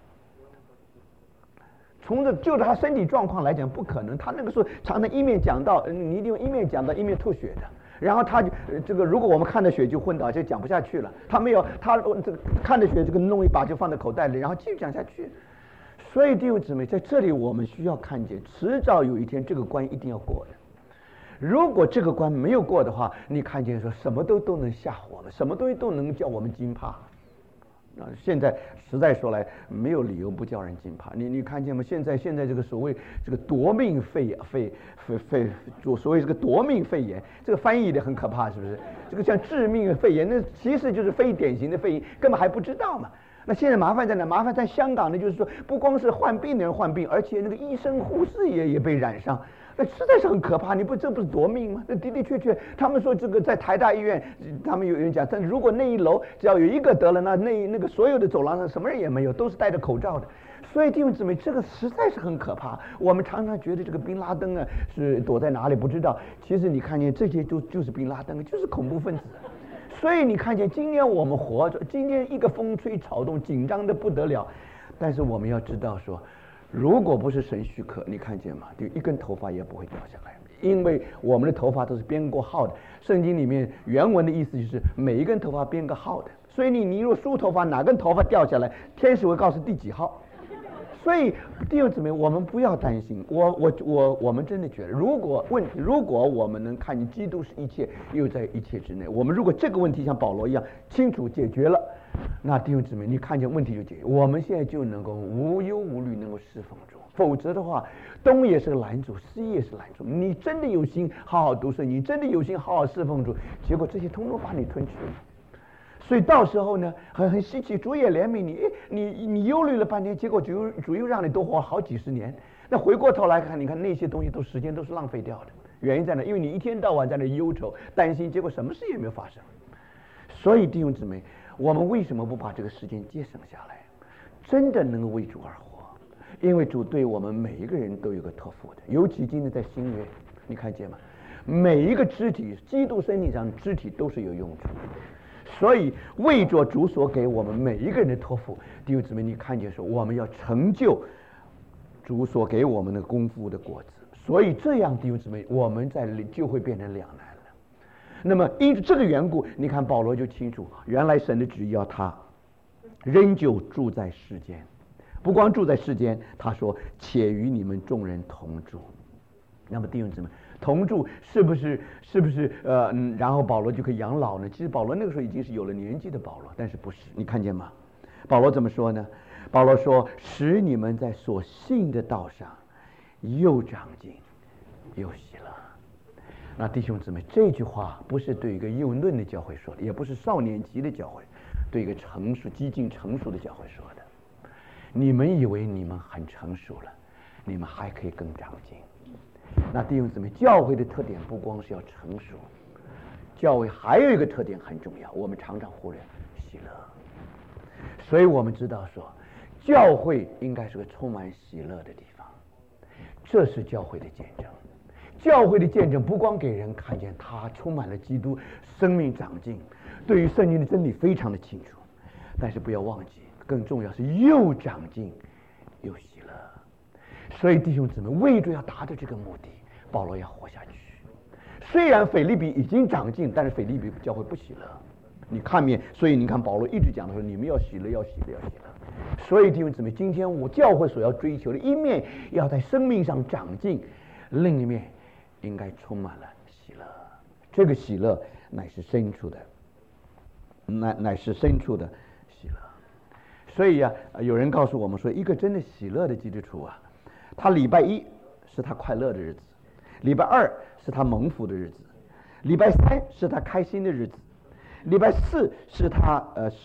就着他身体状况来讲，不可能。他那个时候常常一面讲道，你一定一面讲道一面吐血的。然后他这个，如果我们看着血就昏倒，就讲不下去了。他没有，他这个看着血，这个弄一把就放在口袋里，然后继续讲下去。所以弟兄姊妹，在这里我们需要看见，迟早有一天这个关一定要过的。如果这个关没有过的话，你看见说什么都能吓唬我们，什么东西都能叫我们惊怕。现在实在说来，没有理由不叫人惊怕。你看见吗？现在这个所谓这个夺命所谓这个夺命肺炎，这个翻译的很可怕，是不是？这个像致命肺炎，那其实就是非典型的肺炎，根本还不知道嘛。那现在麻烦在哪？麻烦在香港呢，就是说不光是患病的人患病，而且那个医生护士也被染上。那实在是很可怕，这不是夺命吗？那的确，他们说这个在台大医院，他们有人讲，但如果那一楼只要有一个得了，那个所有的走廊上什么人也没有，都是戴着口罩的。所以弟兄姊妹，这个实在是很可怕。我们常常觉得这个宾拉登啊是躲在哪里不知道，其实你看见这些就是宾拉登，就是恐怖分子。所以你看见今天我们活着，今天一个风吹草动，紧张的不得了，但是我们要知道说，如果不是神许可，你看见吗？就一根头发也不会掉下来，因为我们的头发都是编过号的。圣经里面原文的意思就是每一根头发编个号的，所以你如果梳头发，哪根头发掉下来，天使会告诉第几号。所以弟兄姊妹，我们不要担心。我们真的觉得，如果我们能看见基督是一切，又在一切之内，我们如果这个问题像保罗一样清楚解决了，那弟兄姊妹，你看见问题就解决，我们现在就能够无忧无虑，能够侍奉主。否则的话，东也是个拦阻，西也是拦阻。你真的有心好好读圣经，你真的有心好好侍奉主，结果这些通通把你吞去了。所以到时候呢，很稀奇，主也怜悯你，你忧虑了半天，结果主又让你多活好几十年。那回过头来看，你看那些东西时间都是浪费掉的。原因在哪？因为你一天到晚在那忧愁担心，结果什么事也没有发生。所以弟兄姊妹，我们为什么不把这个时间节省下来，真的能够为主而活？因为主对我们每一个人都有个托付的，尤其今天在新约，你看见吗？每一个肢体，基督身体上的肢体都是有用处。所以为着主所给我们每一个人的托付，弟兄姊妹，你看见说我们要成就主所给我们的功夫的果子。所以这样弟兄姊妹，我们就会变成两难了。那么因这个缘故，你看保罗就清楚，原来神的旨意要他仍旧住在世间，不光住在世间，他说且与你们众人同住。那么弟兄姊妹，同住是不是然后保罗就可以养老呢？其实保罗那个时候已经是有了年纪的保罗，但是不是，你看见吗？保罗怎么说呢？保罗说，使你们在所信的道上又长进又喜乐。 那弟兄姊妹，这句话不是对一个幼嫩的教会说的，也不是少年级的教会，对一个激进成熟的教会说的。你们以为你们很成熟了，你们还可以更长进。那弟兄姊妹，教会的特点不光是要成熟，教会还有一个特点很重要，我们常常忽略，喜乐。所以我们知道说，教会应该是个充满喜乐的地方，这是教会的见证。教会的见证不光给人看见他充满了基督，生命长进，对于圣经的真理非常的清楚，但是不要忘记，更重要是又长进又喜乐。所以弟兄姊妹，为着要达到这个目的，保罗要活下去。虽然腓立比已经长进，但是腓立比教会不喜乐。你看面，所以你看保罗一直讲的说，你们要喜乐，要喜乐，要喜乐。所以弟兄姊妹，今天我教会所要追求的，一面要在生命上长进，另一面应该充满了喜乐。这个喜乐乃是深处的，乃是深处的喜乐。所以有人告诉我们说，一个真的喜乐的基督徒他礼拜一是他快乐的日子，礼拜二是他蒙福的日子，礼拜三是他开心的日子，礼拜四是他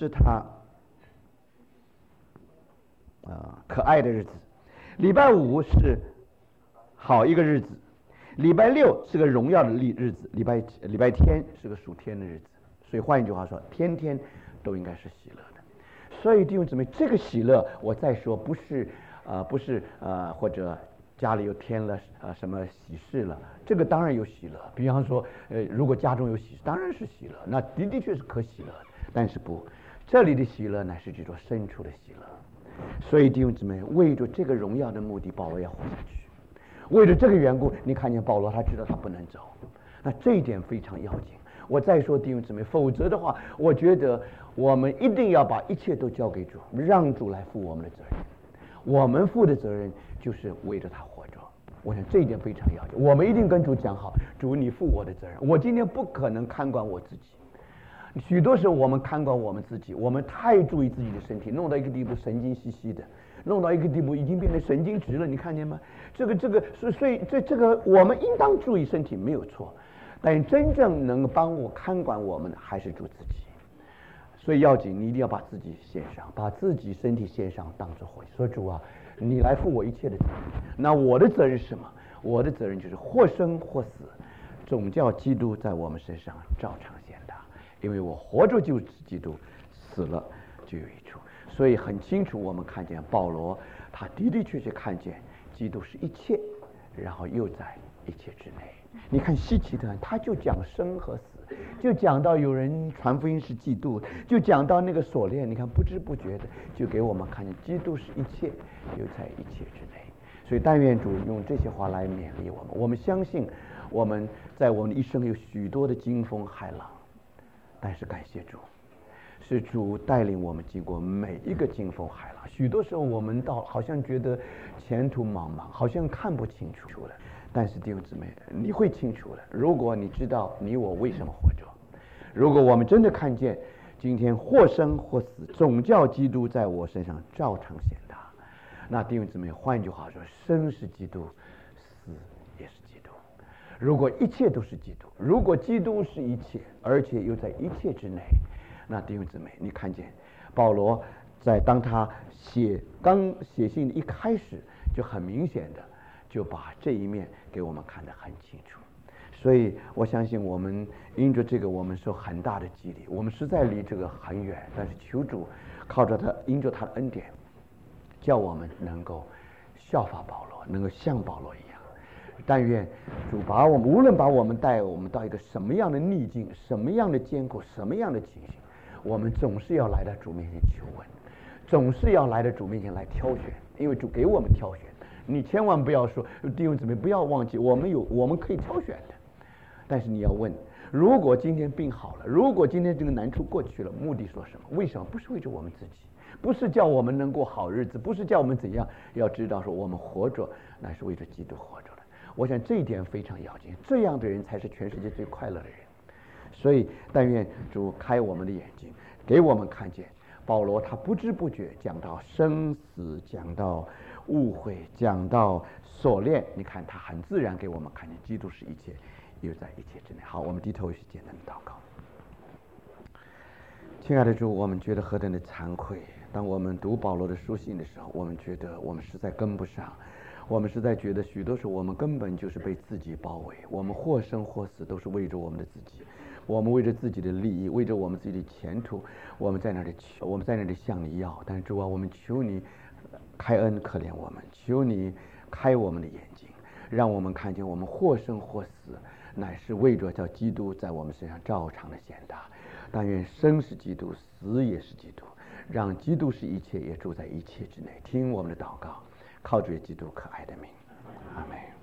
可爱的日子，礼拜五是好一个日子，礼拜六是个荣耀的日子，礼拜天是个属天的日子。所以换一句话说，天天都应该是喜乐的。所以弟兄姊妹，这个喜乐我再说不是或者家里又添了什么喜事了，这个当然有喜乐。比方说如果家中有喜事，当然是喜乐，那的确是可喜乐的。但是这里的喜乐乃是这种深处的喜乐。所以弟兄姊妹，为着这个荣耀的目的，保罗要活下去。为了这个缘故，你看见保罗他知道他不能走，那这一点非常要紧。我再说弟兄姊妹，否则的话，我觉得我们一定要把一切都交给主，让主来负我们的责任。我们负的责任就是为着他活着。我想这一点非常要紧，我们一定跟主讲好，主你负我的责任，我今天不可能看管我自己。许多时候我们看管我们自己，我们太注意自己的身体，弄到一个地步神经兮兮的，弄到一个地步已经变成神经质了，你看见吗？所以这个我们应当注意身体没有错，但真正能帮我看管我们的还是主自己。所以要紧，你一定要把自己献上，把自己身体献上，当作活祭。说主啊，你来负我一切的责任。那我的责任是什么？我的责任就是或生或死，总叫基督在我们身上照常显大。因为我活着就是基督，死了就有益处。所以很清楚，我们看见保罗，他的确看见基督是一切，然后又在一切之内。你看希奇特，他就讲生和死，就讲到有人传福音是嫉妒，就讲到那个锁链，你看不知不觉的就给我们看见基督是一切，又在一切之内。所以但愿主用这些话来勉励我们。我们相信我们在我们的一生有许多的惊风骇浪，但是感谢主，是主带领我们经过每一个惊风骇浪。许多时候我们好像觉得前途茫茫，好像看不清楚了。但是弟兄姊妹，你会清楚的。如果你知道你我为什么活着，如果我们真的看见今天或生或死，总叫基督在我身上照常显大，那弟兄姊妹，换一句话说，生是基督，死也是基督。如果一切都是基督，如果基督是一切，而且又在一切之内，那弟兄姊妹，你看见保罗当他刚写信的一开始，就很明显的就把这一面给我们看得很清楚。所以我相信我们因着这个，我们受很大的激励。我们实在离这个很远，但是求主靠着他，因着他的恩典，叫我们能够效法保罗，能够像保罗一样。但愿主无论把我们带我们到一个什么样的逆境，什么样的艰苦，什么样的情形，我们总是要来到主面前求问，总是要来到主面前来挑选，因为主给我们挑选。你千万不要说，弟兄姊妹不要忘记，我们可以挑选的。但是你要问，如果今天病好了，如果今天这个难处过去了，目的说什么？为什么？不是为着我们自己，不是叫我们能过好日子，不是叫我们怎样。要知道说，我们活着乃是为着基督活着的。我想这一点非常要紧，这样的人才是全世界最快乐的人。所以但愿主开我们的眼睛，给我们看见保罗他不知不觉讲到生死，讲到误会，讲到锁链，你看他很自然给我们看见基督是一切， 又在一切之内。好，我们低头去简单的祷告。亲爱的主，我们觉得何等的惭愧。当我们读保罗的书信的时候，我们觉得我们实在跟不上，我们实在觉得许多时候我们根本就是被自己包围，我们或生或死都是为着我们的自己，我们为着自己的利益，为着我们自己的前途，我们在那里求，我们在那里向你要。但是主啊，我们求你开恩可怜我们，求你开我们的眼睛，让我们看见我们或生或死乃是为着叫基督在我们身上照常的显大。但愿生是基督，死也是基督，让基督是一切，也住在一切之内。听我们的祷告，靠主基督可爱的名，阿们。